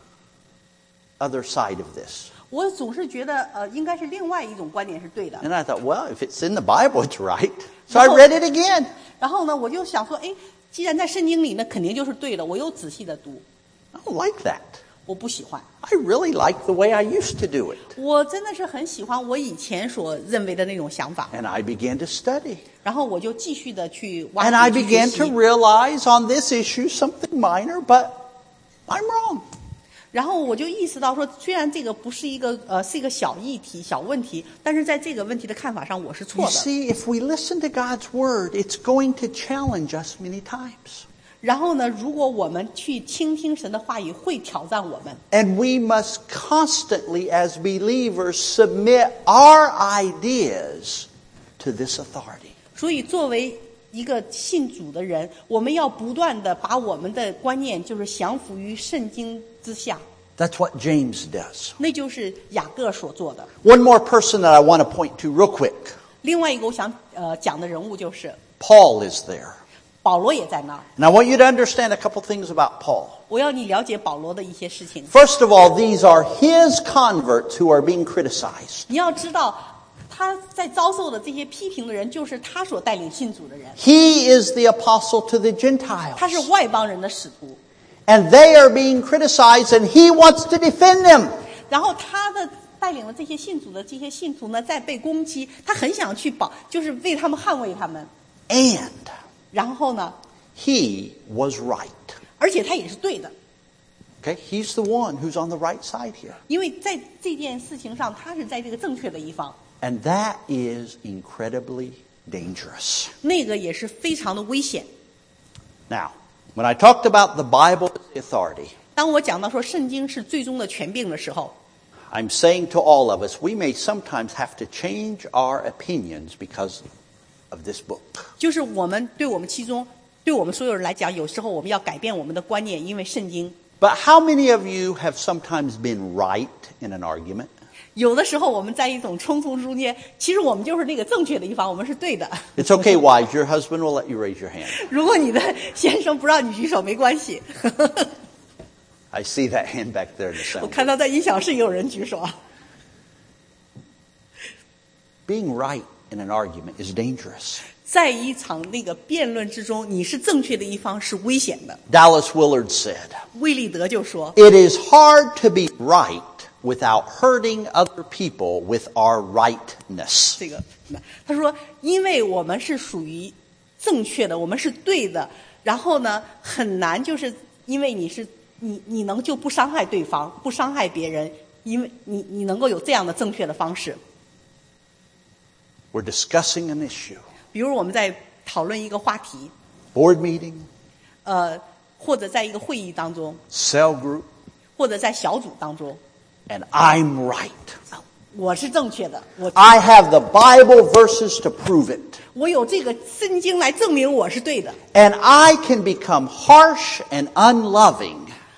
other side of this. 我总是觉得应该是另外一种观点是对的。 And I thought, well, if it's in the Bible, it's right. So I read it again. 然后呢，我就想说，哎，既然在圣经里，那肯定就是对的。我又仔细的读， I don't like that. 我不喜欢。 I really like the way I used to do it. 我真的是很喜欢我以前所认为的那种想法。 And I began to study. 然后我就继续的去挖 And I 掘去 began 学 to 习。 realize on this issue something minor, but I'm wrong. 然后我就意识到说，虽然这个不是一个是一个小议题、小问题，但是在这个问题的看法上我是 You 错的。 see, if we listen to God's word, it's going to challenge us many times. 然后呢，如果我们去倾听神的话语，会挑战我们。 And we must constantly, as believers, submit our ideas to this authority. 所以，作为一个信主的人，我们要不断的把我们的观念就是降服于圣经之下， That's what James does. 那就是雅各所做的。 One more person that I want to point to real quick. 另外一个我想讲的人物就是 Paul is there. 保罗也在那儿。 And I want you to understand a couple things about Paul. 我要你了解保罗的一些事情。 First of all, these are his converts who are being criticized. 你要知道，他在遭受的这些批评的人，就是他所带领信主的人， He is the apostle to the Gentiles. 他是外邦人的使徒。 And they are being criticized, and he wants to defend them. 然后他的带领了这些信主的这些信徒呢，在被攻击，他很想去就是为他们捍卫他们。 And 然后呢， he was right. 而且他也是对的， Okay? He's the one who's on the right side here. 因为在这件事情上，他是在这个正确的一方， And that is incredibly dangerous. 那个也是非常的危险。 Now, when I talked about the Bible as the authority, 当我讲到说圣经是最终的权柄的时候， I'm saying to all of us, we may sometimes have to change our opinions because of this book. 就是我们对我们所有人来讲，有时候我们要改变我们的观念，因为圣经。 But how many of you have sometimes been right in an argument? 有的时候我们在一种冲突中间，其实我们就是那个正确的一方，我们是对的。 It's okay, wives. Your husband will let you raise your hand. 如果你的先生不让你举手，没关系。 I see that hand back there in the 我 sound. 看到在音响室也有人举手啊。 Being right in an argument is dangerous. 在一场那个辩论之中，你是正确的一方是危险的。 Dallas Willard said, 威利德就说 "It is hard to be right without hurting other people with our rightness." 这个，他说，因为我们是属于正确的，我们是对的，然后呢，很难就是因为你能就不伤害对方，不伤害别人，因为你能够有这样的正确的方式。 We're discussing an issue. 比如我们在讨论一个话题， Board meeting, 或者在一个会议当中， cell group, 或者在小组当中， and I'm right. 我是正确的， I have the Bible verses to prove it. 我有这个圣经来证明我是对的。 And I can become harsh and unloving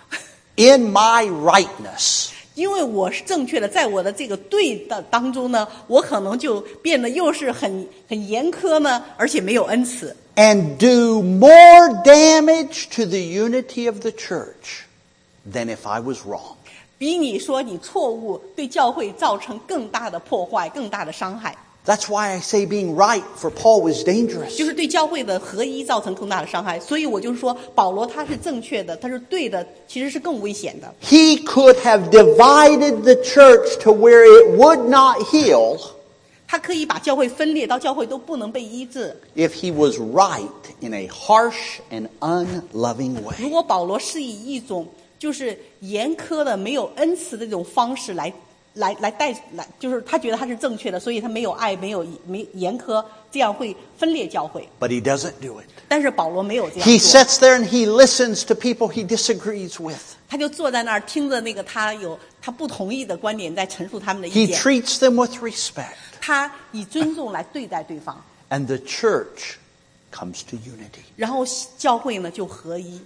in my rightness. 因为我是正确的，在我的这个对的当中呢，我可能就变得又是很严苛呢，而且没有恩慈， And do more damage to the unity of the church than if I was wrong. 比你说你错误对教会造成更大的破坏、更大的伤害。 That's why I say being right for Paul was dangerous. 就是对教会的合一造成更大的伤害，所以我就说保罗他是正确的，他是对的，其实是更危险的。 He could have divided the church to where it would not heal 他可以把教会分裂到教会都不能被医治。 if he was right in a harsh and unloving 如 way. 果保罗是以一种就是严苛的、没有恩慈的这种方式来，就是他觉得他是正确的，所以他没有爱，没严苛，这样会分裂教会。 But he doesn't do it. 但是保罗没有这样 He 做， sits there and he listens to people he disagrees with. 他就坐在那儿听着那个他不同意的观点在陈述他们的 He 意见， treats them with respect. 他以尊重来对待对方， And the church comes to unity. 然后教会呢就合一，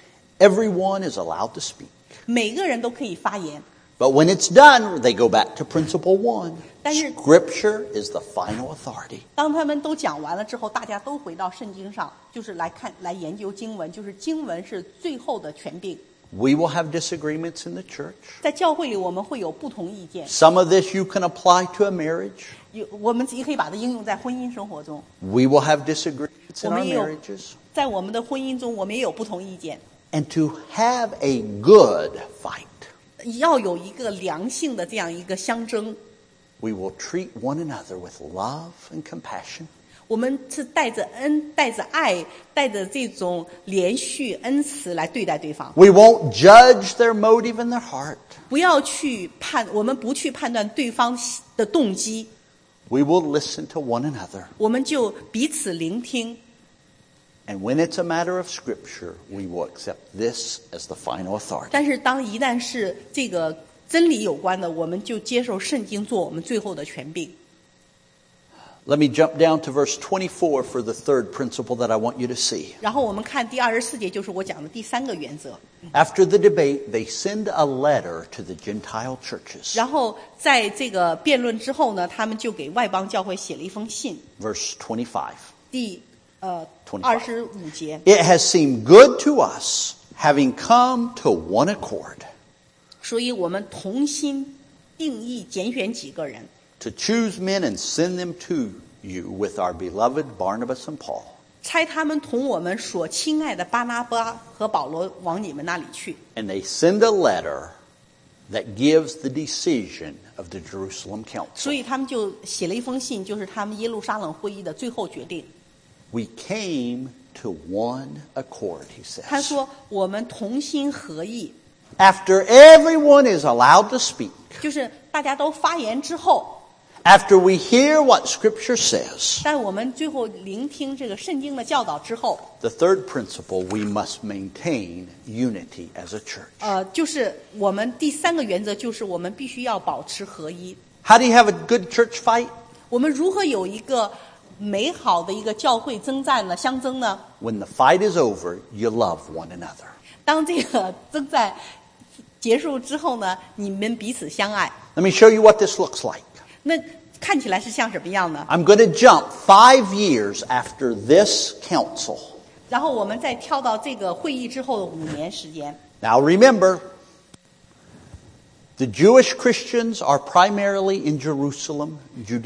Everyone is allowed to speak. 每个人都可以发言。 But when it's done, they go back to principle 1. 但是 Scripture is the final authority. 当他们都讲完了之后，大家都回到圣经上，就是来研究经文，就是经文是最后的权柄。 We will have disagreements in the church. 在教会里，我们会有不同意见， Some of this you can apply to a marriage. 我们也可以把它应用在婚姻生活中。 We will have disagreements in our 我们也有 marriages. 在我们的婚姻中，我们也有不同意见， And to have a good fight. 要有一个良性的这样一个相争。 We will treat one another with love and compassion. 我们是带着爱，带着这种连续恩慈来对待对方。 We won't judge their motive in their heart. 我们不去判断对方的动机， We will listen to one another. 我们就彼此聆听。 And when it's a matter of Scripture, we will accept this as the final authority. 但是一旦是这个真理有关的，我们就接受圣经做我们最后的权柄。 Let me jump down to verse 24 for the third principle that I want you to see. 然后我们看第24节，就是我讲的第3个原则。 After the debate, they send a letter to the Gentile churches. 然后在这个辩论之后呢，他们就给外邦教会写了一封信。 Verse 25. 第 25 25节， It has seemed good to us, having come to one accord, 所以我们同心定义拣选几个人， to choose men and send them to you with our beloved Barnabas and Paul. 差他们同我们所亲爱的巴拿巴和保罗往你们那里去。 And they send a letter that gives the decision of the Jerusalem 所 Council. 以他们就写了一封信，就是他们耶路撒冷会议的最后决定。 We came to one accord, he 他 says. 说我们同心合意， After everyone is allowed to speak, 就是大家都发言之后， after we hear what Scripture says, 在我们最后聆听这个圣经的教导之后， the third principle, we must maintain unity as a church. 就是我们第3个原则，就是我们必须要保持合一。 How do you have a good church fight? 我们如何有一个美好的一个教会征战呢？相争呢？ When the fight is over, you love one another. 当这个征战结束之后呢，你们彼此相爱。 Let me show you what this looks like. 那看起来是像什么样呢？ I'm going to jump 5 years after this council. 然后我们再跳到这个会议之后的5年时间。 Now remember, the Jewish Christians are primarily in Jerusalem, Judea.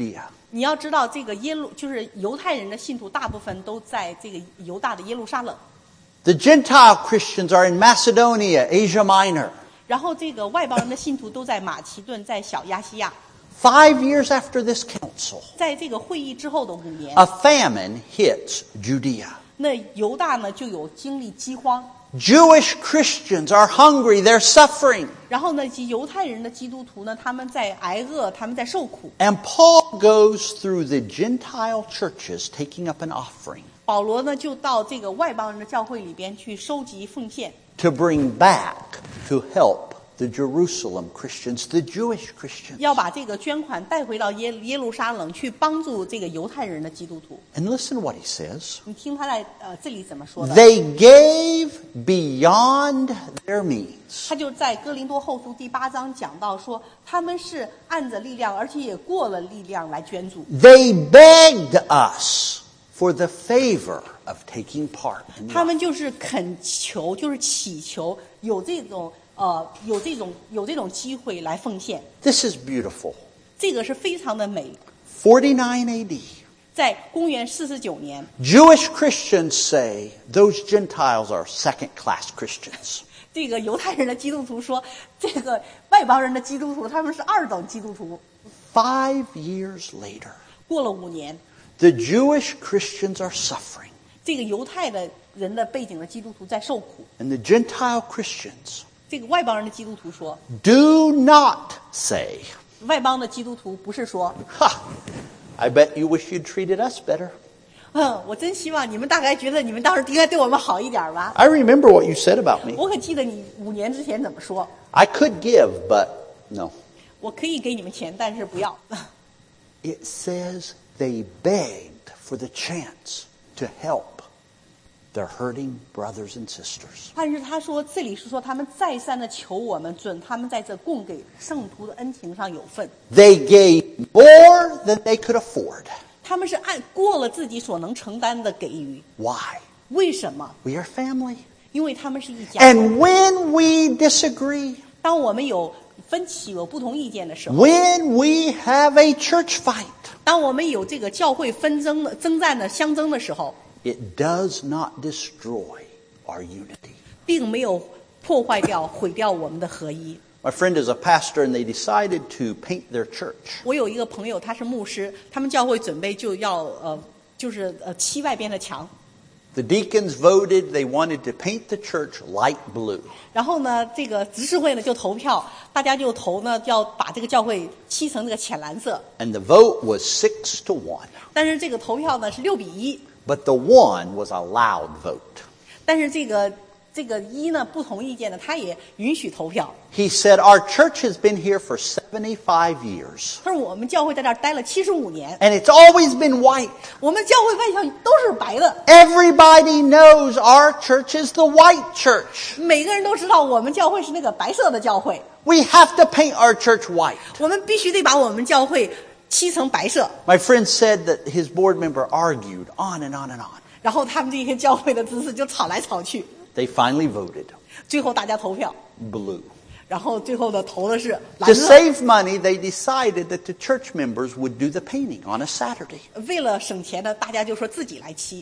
你要知道，这个就是犹太人的信徒，大部分都在这个犹大的耶路撒冷。 The Gentile Christians are in Macedonia, Asia Minor. 然后这个外邦人的信徒都在马其顿，在小亚细亚。 5 years after this council, 在这个会议之后的5年， a famine hits Judea. 那犹大呢就有经历饥荒。 Jewish Christians are hungry, they're suffering. 然后呢，犹太人的基督徒呢，他们在挨饿，他们在受苦。 And Paul goes through the Gentile churches taking up an offering 保罗呢就到这个外邦人的教会里边去收集奉献， to bring back to help the Jerusalem Christians, the Jewish Christians. 要把这个捐款带回到耶路撒冷去帮助这个犹太人的基督徒。 And listen to what he says. 你听他在这里怎么说的？ They gave beyond their means. 他就在哥林多后书第8章讲到说，他们是按着力量，而且也过了力量来捐助。 They begged us for the favor of taking part in 他 the 们就是恳求，就是祈求有这种机会来奉献。 This is beautiful. 这个是非常的美。 49 AD. 在公元49年， Jewish Christians say those Gentiles are second-class Christians. 这个犹太人的基督徒说，这个外邦人的基督徒他们是2等基督徒。 5 years later, 过了5年， the Jewish Christians are suffering, 这个犹太的人的背景的基督徒在受苦。 and the Gentile Christians 这个外邦人的基督徒说， do not say, 外邦的基督徒不是说， "Ha, I bet you wish you'd treated us better." 我真希望你们大概觉得你们当时应该对我们好一点吧。 I remember what you said about me. 我可记得你5年之前怎么说。 I could give, but no. 我可以给你们钱，但是不要。 It says they begged for the chance to help their hurting brothers and sisters. 但是他说，这里是说他们再三的求我们，准他们在这供给圣徒的恩情上有份。 They gave more than they could afford. 他们是按过了自己所能承担的给予。 Why? 为什么？ We are family. 因为他们是一家。 And when we disagree, 当我们有分歧、有不同意见的时候， when we have a church fight, 当我们有这个教会纷争的征战的相争的时候， it does not destroy our unity. 并没有破坏掉、毁掉我们的合一。 My friend is a pastor, and they decided to paint their church. 我有一个朋友，他是牧师，他们教会准备就要漆外边的墙。 The deacons voted they wanted to paint the church light blue. 然后呢，这个执事会呢就投票，大家就投呢要把这个教会漆成这个浅蓝色。 And the vote was 6-1. 但是这个投票呢是6-1， But the 1 was a loud vote. 但是这个1呢不同意见的，他也允许投票。 He said, "Our church has been here for 75 years. 他说我们教会在这儿待了75年， And it's always been white. 我们教会外墙都是白的， Everybody knows our church is the white church. 每个人都知道我们教会是那个白色的教会， We have to paint our church white." 我们必须得把我们教会漆成白色。 My friend said that his board member argued on and on and on. 然后他们这些教会的执事就吵来吵去， They finally voted 最后大家投票， blue. 然后最后的投的是 To 蓝色。 save money, they decided that the church members would do the painting on a Saturday. 为了省钱呢，大家就说自己来漆。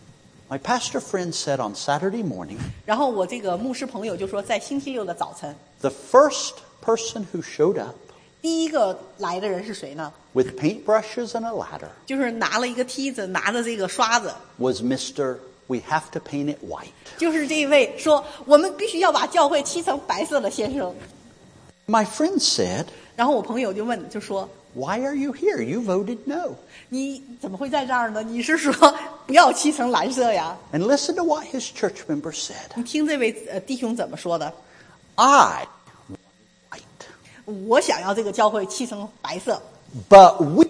My pastor friend said on Saturday morning, 然后我这个牧师朋友就说，在星期六的早晨， the first person who showed up 第一个来的人是谁呢？ with paintbrushes and a ladder 就是拿了一个梯子，拿着这个刷子， was Mr. We have to paint it white. 就是这位说我们必须要把教会漆成白色的先生。 My friend said, 然后我朋友就问，就说 "Why are you here? You voted no." 你怎么会在这儿呢？你是说不要漆成蓝色呀？ And listen to what his church member said. 你听这位弟兄怎么说的？ I want white, 我想要这个教会漆成白色， but we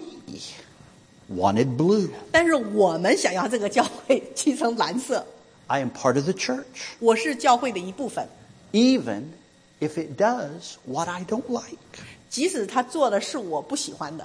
wanted blue. 但是我们想要这个教会漆成蓝色。 I am part of the church, 我是教会的一部分， even if it does what I don't like. 即使他做的是我不喜欢的。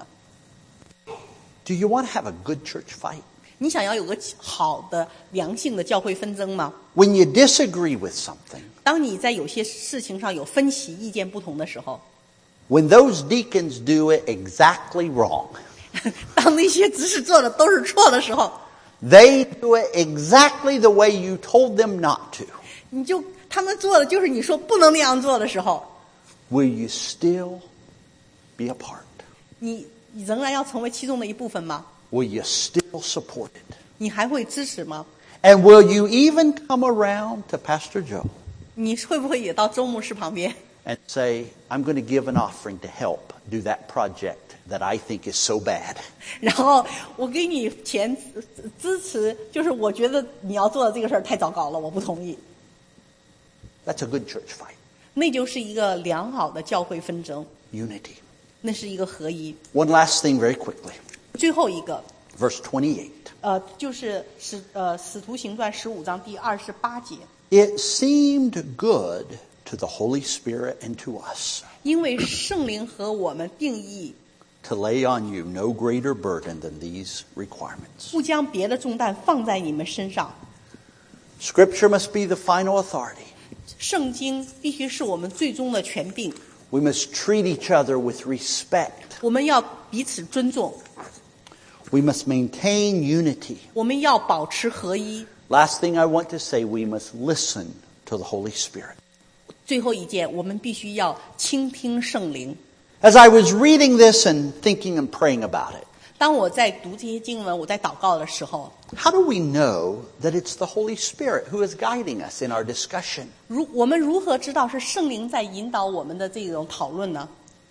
Do you want to have a good church fight? 你想要有个好的良性的教会纷争吗？ When you disagree with something, 当你在有些事情上有分歧、意见不同的时候， when those deacons do it exactly wrong, 当那些姿势做的都是错的时候， they do it exactly the way you told them not to, 他们做的就是你说不能那样做的时候， will you still be a part? 你仍然要成为其中的一部分吗？ Will you still support it? 你还会支持吗？ And will you even come around to Pastor Joe 你会不会也到周牧师旁边， and say, I'm going to give an offering to help do that project that I think is so bad? 然后我给你钱支持，就是我觉得你要做的这个事儿太糟糕了，我不同意。 That's a good church fight. 那就是一个良好的教会纷争， Unity. 那是一个合一。 One last thing very quickly. 最后一个， Verse 28. 就是使徒行传15章第28节， It seemed good to the Holy Spirit and to us 因为圣灵和我们定义， to lay on you no greater burden than these requirements. 不将别的重担放在你们身上。 Scripture must be the final authority. 圣经必须是我们最终的权柄， We must treat each other with respect. 我们要彼此尊重， We must maintain unity. 我们要保持合一。 Last thing I want to say, we must listen to the Holy Spirit. 最后一件，我们必须要倾听圣灵。 As I was reading this and thinking and praying about it, 当我在读这些经文，我在祷告的时候， how do we know that it's the Holy Spirit who is guiding us in our discussion? 我们如何知道是圣灵在引导我们的这种讨论呢？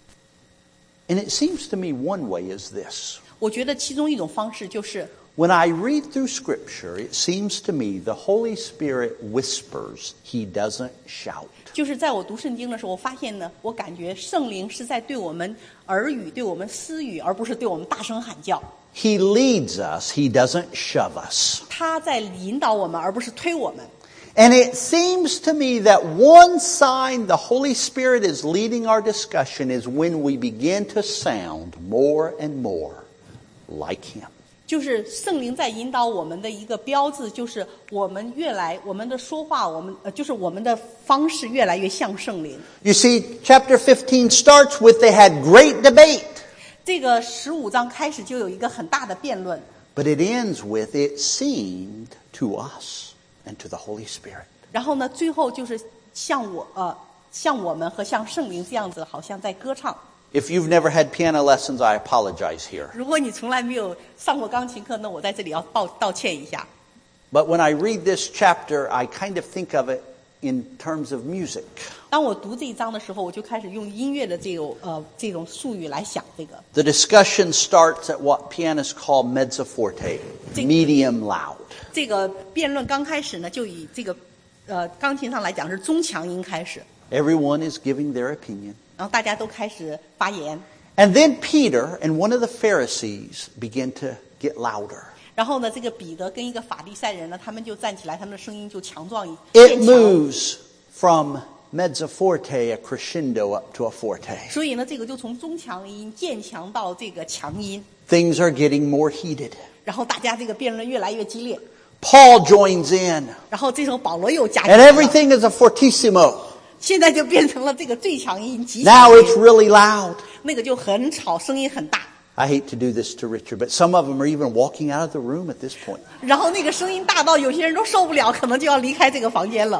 And it seems to me one way is this. 我觉得其中一种方式就是， When I read through Scripture, it seems to me the Holy Spirit whispers, He doesn't shout. 就是在我读圣经的时候，我发现呢，我感觉圣灵是在对我们耳语、对我们私语，而不是对我们大声喊叫。 He leads us, He doesn't shove us. 他在引导我们，而不是推我们。 And it seems to me that one sign the Holy Spirit is leading our discussion is when we begin to sound more and more like Him. 就是圣灵在引导我们的一个标志，就是我们的说话，就是我们的方式越来越像圣灵。 You see, chapter 15 starts with they had great debate, 这个15章开始就有一个很大的辩论， but it ends with it seemed to us and to the Holy Spirit. 然后呢，最后就是像我们和像圣灵这样子，好像在歌唱。 If you've never had piano lessons, I apologize here. 如果你从来没有上过钢琴课，那我在这里要道歉一下。 But when I read this chapter, I kind of think of it in terms of music. 当我读这一章的时候，我就开始用音乐的这种术语来想这个。 The discussion starts at what pianists call mezzo forte, medium loud. 这个辩论刚开始呢，就以这个钢琴上来讲是中强音开始， Everyone is giving their opinion. 然后大家都开始发言。 And then Peter and one of the Pharisees begin to get louder. 然后呢，这个彼得跟一个法利赛人呢，他们就站起来，他们的声音就强壮一 It 变强。 moves from mezzo forte, a crescendo, up to a forte. 所以呢，这个就从中强音渐强到这个强音， Things are getting more heated. 然后大家这个辩论越来越激烈。 Paul joins in, 然后这时候保罗又加进 and 来了， everything is a fortissimo. 现在就变成了这个最强音、极 Now 强 it's 音， really loud. 那个就很吵，声音很大。 I hate to do this to Richard, but some of them are even walking out of the room at this point. 然后那个声音大到有些人都受不了，可能就要离开这个房间了。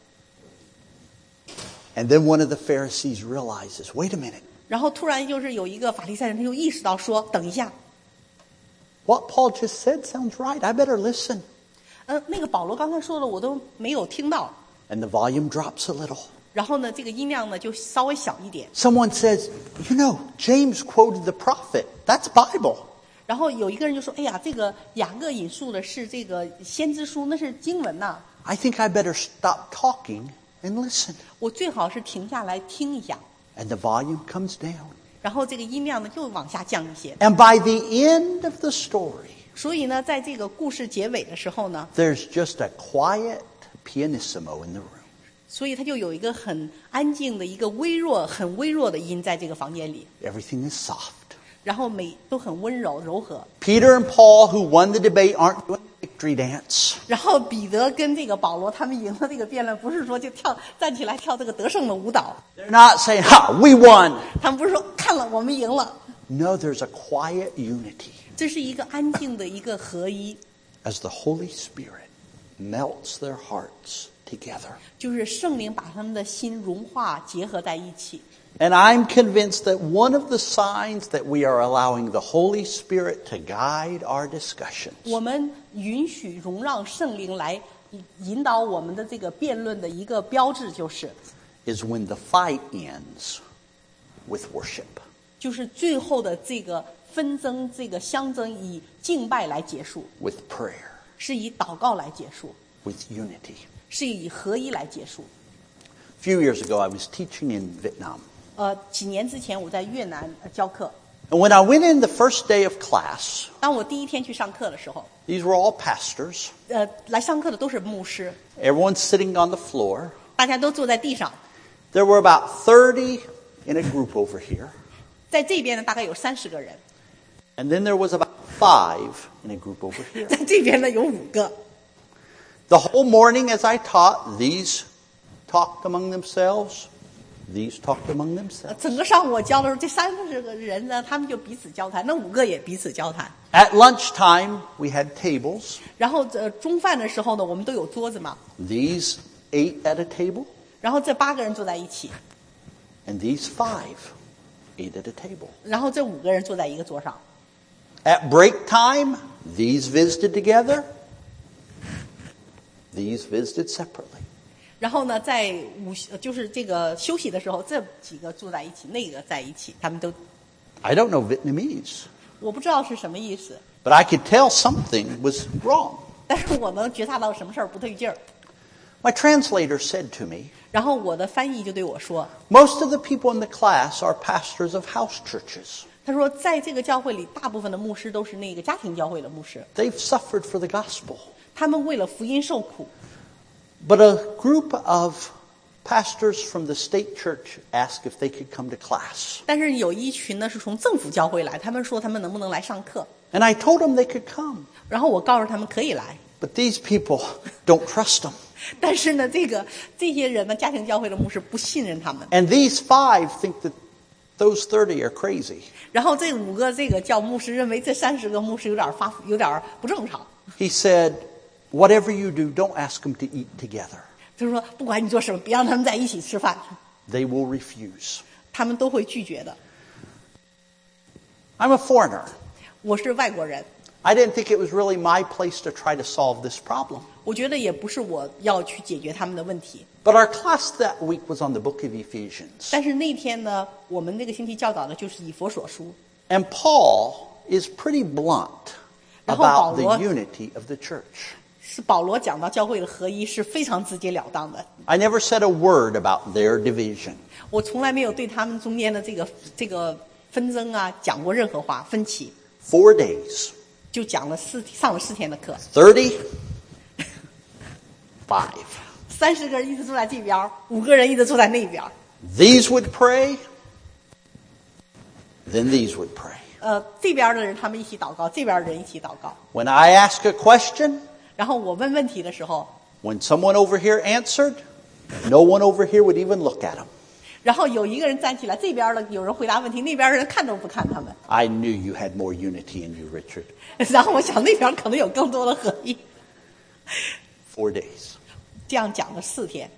And then one of the Pharisees realizes, wait a minute, 然后突然就是有一个法利赛人，他就意识到说：“等一下， what Paul just said sounds right. I better listen. 那个保罗刚才说的我都没有听到。 And the volume drops a little. ” 然后呢，这个音量呢就稍微小一点。 Someone says, you know, James quoted the prophet. That's Bible. 然后有一个人就说：“哎呀，这个雅各引述的是这个先知书，那是经文呐、 I think I better stop talking and listen. 我最好是停下来听一下。 And the volume comes down. ” 然后这个音量呢就往下降一些。 And by the end of the story, 所以呢，在这个故事结尾的时候呢， there's just a quiet pianissimo in the room. 所以他就有一个很安静的一个很微弱的音在这个房间里， Everything is soft. 然后都很温柔柔和。 Peter and Paul, who won the debate, aren't doing a victory dance. 然后彼得跟这个保罗他们赢了这个辩论，不是说就站起来跳这个得胜的舞蹈， They're not saying, ha, we won. 他们不是说看了我们赢了， No, there's a quiet unity 这是一个安静的一个合一， as the Holy Spirit melts their hearts together. 就是圣灵把他们的心融化结合在一起。 And I'm convinced that one of the signs that we are allowing the Holy Spirit to guide our discussions 我们允许容让圣灵来引导我们的这个辩论的一个标志 is when the fight ends with worship. 就是最后的这个纷争、这个相争以敬拜来结束， with prayer, 是以祷告来结束， with unity. 是以合一来结束。 A few years ago, I was teaching in Vietnam. 几年之前我在越南教课， And when I went in the first day of class, 当我第一天去上课的时候， these were all pastors. 来上课的都是牧师， Everyone's sitting on the floor. 大家都坐在地上， There were about 30 in a group over here. 在这边呢大概有30个人， And then there was about 5 in a group over here. 在这边呢有5个。 The whole morning as I taught, these talked among themselves. These talked among themselves. 整个上午我教的时候，这30个人呢，他们就彼此交谈，那5个也彼此交谈。 At lunchtime, we had tables. 然后中饭的时候呢，我们都有桌子嘛， These 8 at a table, 然后这8个人坐在一起， and these 5 ate at a table. 然后这5个人坐在一个桌上。 At break time, these visited together. These visited separately. 然后呢，在就是这个休息的时候，这几个坐在一起，那个在一起，他们都 I don't know Vietnamese, 我不知道是什么意思， but I could tell something was wrong. 但是我能觉察到什么事儿不对劲儿。 My translator said to me, 然后我的翻译就对我说， most of the people in the class are pastors of house churches. 他说在这个教会里，大部分的牧师都是那个家庭教会的牧师， They've suffered for the gospel. 他们为了福音受苦。 But a group of pastors from the state church asked if they could come to class. 但是有一群呢是从政府教会来，他们说他们能不能来上课， And I told them they could come. 然后我告诉他们可以来。 But these people don't trust them. 但是呢，这些人呢，家庭教会的牧师不信任他们。 And these 5 think that those 30 are crazy. 然后这5个这个教牧师认为这30个牧师有点不正常。 He said, whatever you do, don't ask them to eat together. 他说不管你做什么，别让他们在一起吃饭， They will refuse. 他们都会拒绝的。 I'm a foreigner. 我是外国人， I didn't think it was really my place to try to solve this problem. 我觉得也不是我要去解决他们的问题。 But our class that week was on the book of Ephesians. 但是那天呢，我们那个星期教导的就是以弗所书， And Paul is pretty blunt about the unity of the church. 是保罗讲到教会的合一是非常直截了当的。 I never said a word about their division. 我从来没有对他们中间的这个纷争啊讲过任何话，分歧， 4 days. 就上了4天的课。 30, 5. 30个人一直坐在这边，5个人一直坐在那边。 These would pray, then these would pray. 这边的人他们一起祷告，这边的人一起祷告。 When I ask a question, 然后我问问题的时候， when someone over here answered, no one over here would even look at them. 然后有一个人站起来，这边的有人回答问题，那边的人看都不看他们。 I knew you had more unity in you, Richard. 然后我想那边可能有更多的合一。 4 days. 这样讲了4天，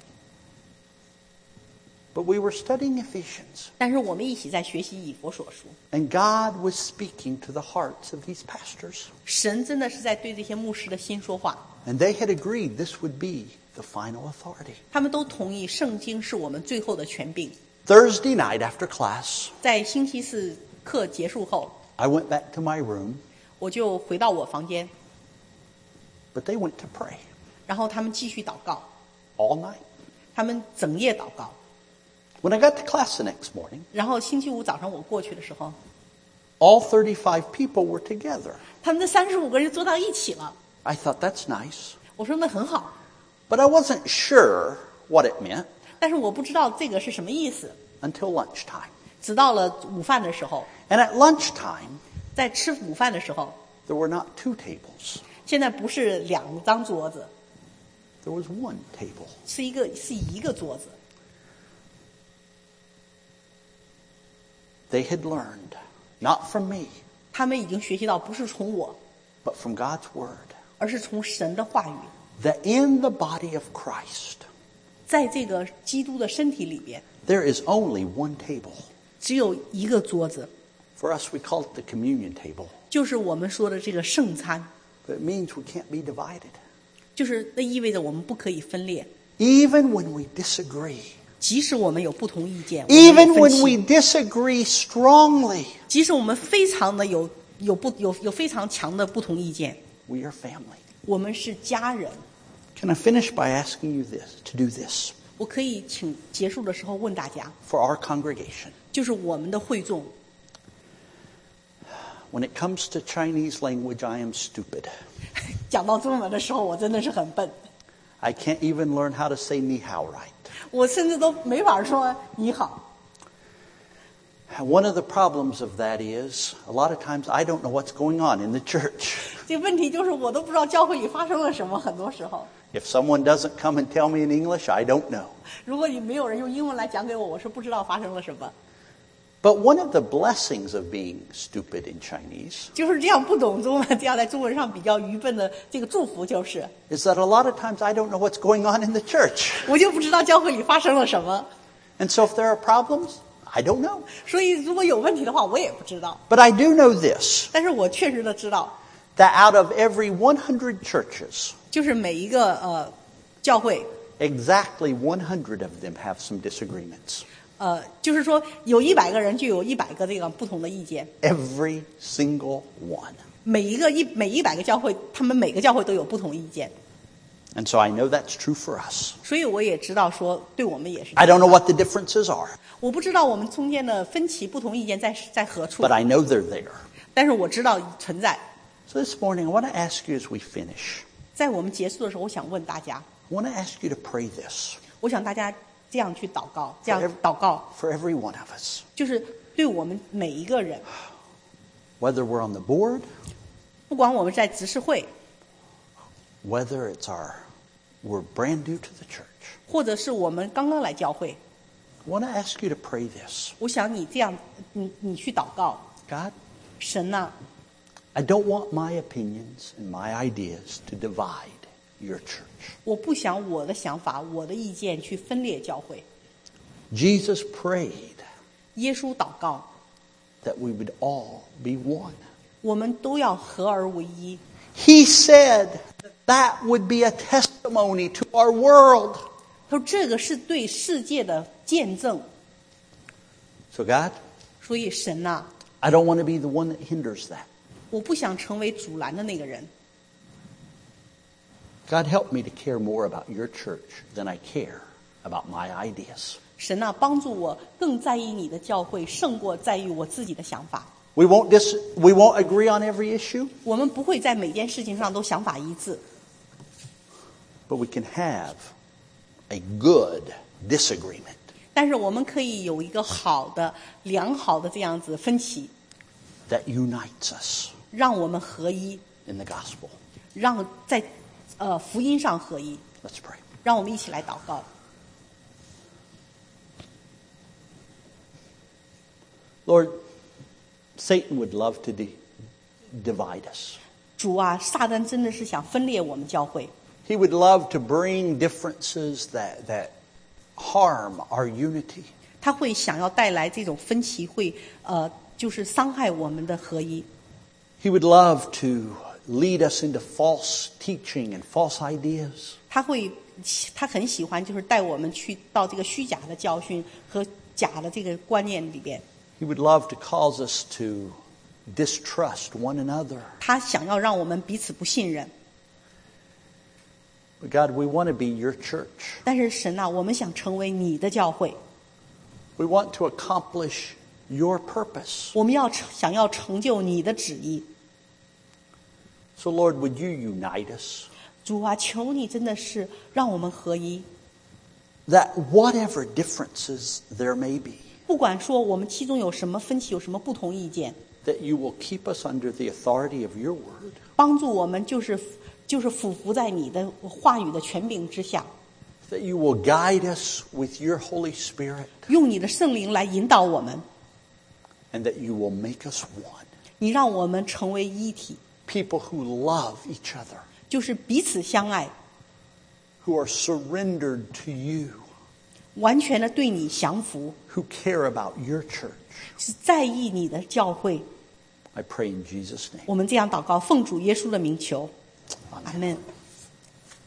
But we were studying Ephesians, 但是我们一起在学习以弗所书。 and God was speaking to the hearts of these pastors. 神真的是在对这些牧师的心说话， And they had agreed this would be the final authority. 他们都同意圣经是我们最后的权柄。 Thursday night after class, 在星期4课结束后， I went back to my room, 我就回到我房间， but they went to pray 然后他们继续祷告， all night. 他们整夜祷告。 When I got to class the next morning, 然后星期5早上我过去的时候， all 35 people were together. 他们这35个人坐到一起了。 I thought that's nice, 我说那很好， but I wasn't sure what it meant 但是我不知道这个是什么意思。 until lunchtime. 直到了午饭的时候， And at lunchtime, 在吃午饭的时候， there were not 2 tables. 现在不是2张桌子， There was 1 table. 是一个桌子。 They had learned not from me, 他们已经学习到不是从我， but from God's word. 而是从神的话语。 That in the body of Christ, 在这个基督的身体里边， there is only one table. 只有一个桌子， For us, we call it the communion table. 就是我们说的这个圣餐， But it means we can't be divided. 就是那意味着我们不可以分裂， Even when we disagree, 即使我们有不同意见，我们有 even 分 when 歧 we disagree strongly, 即使我们非常的有非常强的不同意见， we are family. 我们是家人。 Can I finish by asking you to do this 我可以请结束的时候问大家， for our congregation? 就是我们的会众， When it comes to Chinese language, I am stupid. 讲到中文的时候，我真的是很笨， I can't even learn how to say ni hao right. 我甚至都没法说你好。 One of the problems of that is, a lot of times I don't know what's going on in the church. 这个问题就是我都不知道教会里发生了什么，很多时候。 If someone doesn't come and tell me in English, I don't know. 如果你没有人用英文来讲给我，我是不知道发生了什么。 But one of the blessings of being stupid in Chinese 就是这样不懂中文，这样在中文上比较愚笨的这个祝福就是， is that a lot of times I don't know what's going on in the church. 我就不知道教会里发生了什么。 And so if there are problems, I don't know. 所以如果有问题的话，我也不知道。 But I do know this, 但是我确实的知道， that out of every 100 churches, 就是每一个教会， exactly 100 of them have some disagreements. 就是说有100个人就有100个这个不同的意见。 Every single one. 每100个教会，他们每个教会都有不同意见。 And so I know that's true for us. 所以我也知道说，对我们也是。 I don't know what the differences are, 我不知道我们中间的分歧、不同意见在何处， but I know they're there. 但是我知道存在。 So this morning, I want to ask you as we finish, 在我们结束的时候，我想问大家， I want to ask you to pray this 我想大家这样去祷告，这样祷告， for every one of us. 就是对我们每一个人， Whether we're on the board, 不管我们在执事会， whether we're brand new to the church. 或者是我们刚刚来教会， I want to ask you to pray this. 我想你这样，你去祷告， God, 神呐、 I don't want my opinions and my ideas to divide your church. 我不想我的想法、我的意见去分裂教会。 Jesus prayed 耶稣祷告， that we would all be one. 我们都要合而为一。 He said that would be a testimony to our world. 他说这个是对世界的见证。 So God, 所以神呐、 I don't want to be the one that hinders that. 我不想成为阻拦的那个人。 God, help me to care more about your church than I care about my ideas. 神呐、帮助我更在意你的教会，胜过在意我自己的想法。 We won't agree on every issue, 我们不会在每件事情上都想法一致， but we can have a good disagreement 但是我们可以有一个好的、良好的这样子分歧， that unites us 让我们合一， in the gospel. 让在福音上合一。 Let's pray. 让我们一起来祷告。 Lord, Satan would love to divide us. 主啊，撒旦真的是想分裂我们教会， He would love to bring differences that harm our unity. 他会想要带来这种分歧，会就是伤害我们的合一。 He would love to lead us into false teaching and false ideas. 他很喜欢就是带我们去到这个虚假的教训和假的这个观念里边。 He would love to cause us to distrust one another. 他想要让我们彼此不信任。 But God, we want to be your church. 但是神啊，我们想成为你的教会， We want to accomplish your purpose. 我们想要成就你的旨意。 So Lord, would you unite us? 主啊，求你真的是让我们合一。 That whatever differences there may be, 不管说我们其中有什么分歧，有什么不同意见， that you will keep us under the authority of your word. 帮助我们就是俯伏在你的话语的权柄之下， That you will guide us with your Holy Spirit. 用你的圣灵来引导我们， and that you will make us one. 你让我们成为一体， People who love each other, 就是彼此相爱， who are surrendered to you, 完全的对你降服， who care about your church. 是在意你的教会。 I pray in Jesus' name. 我们这样祷告，奉主耶稣的名求，阿门。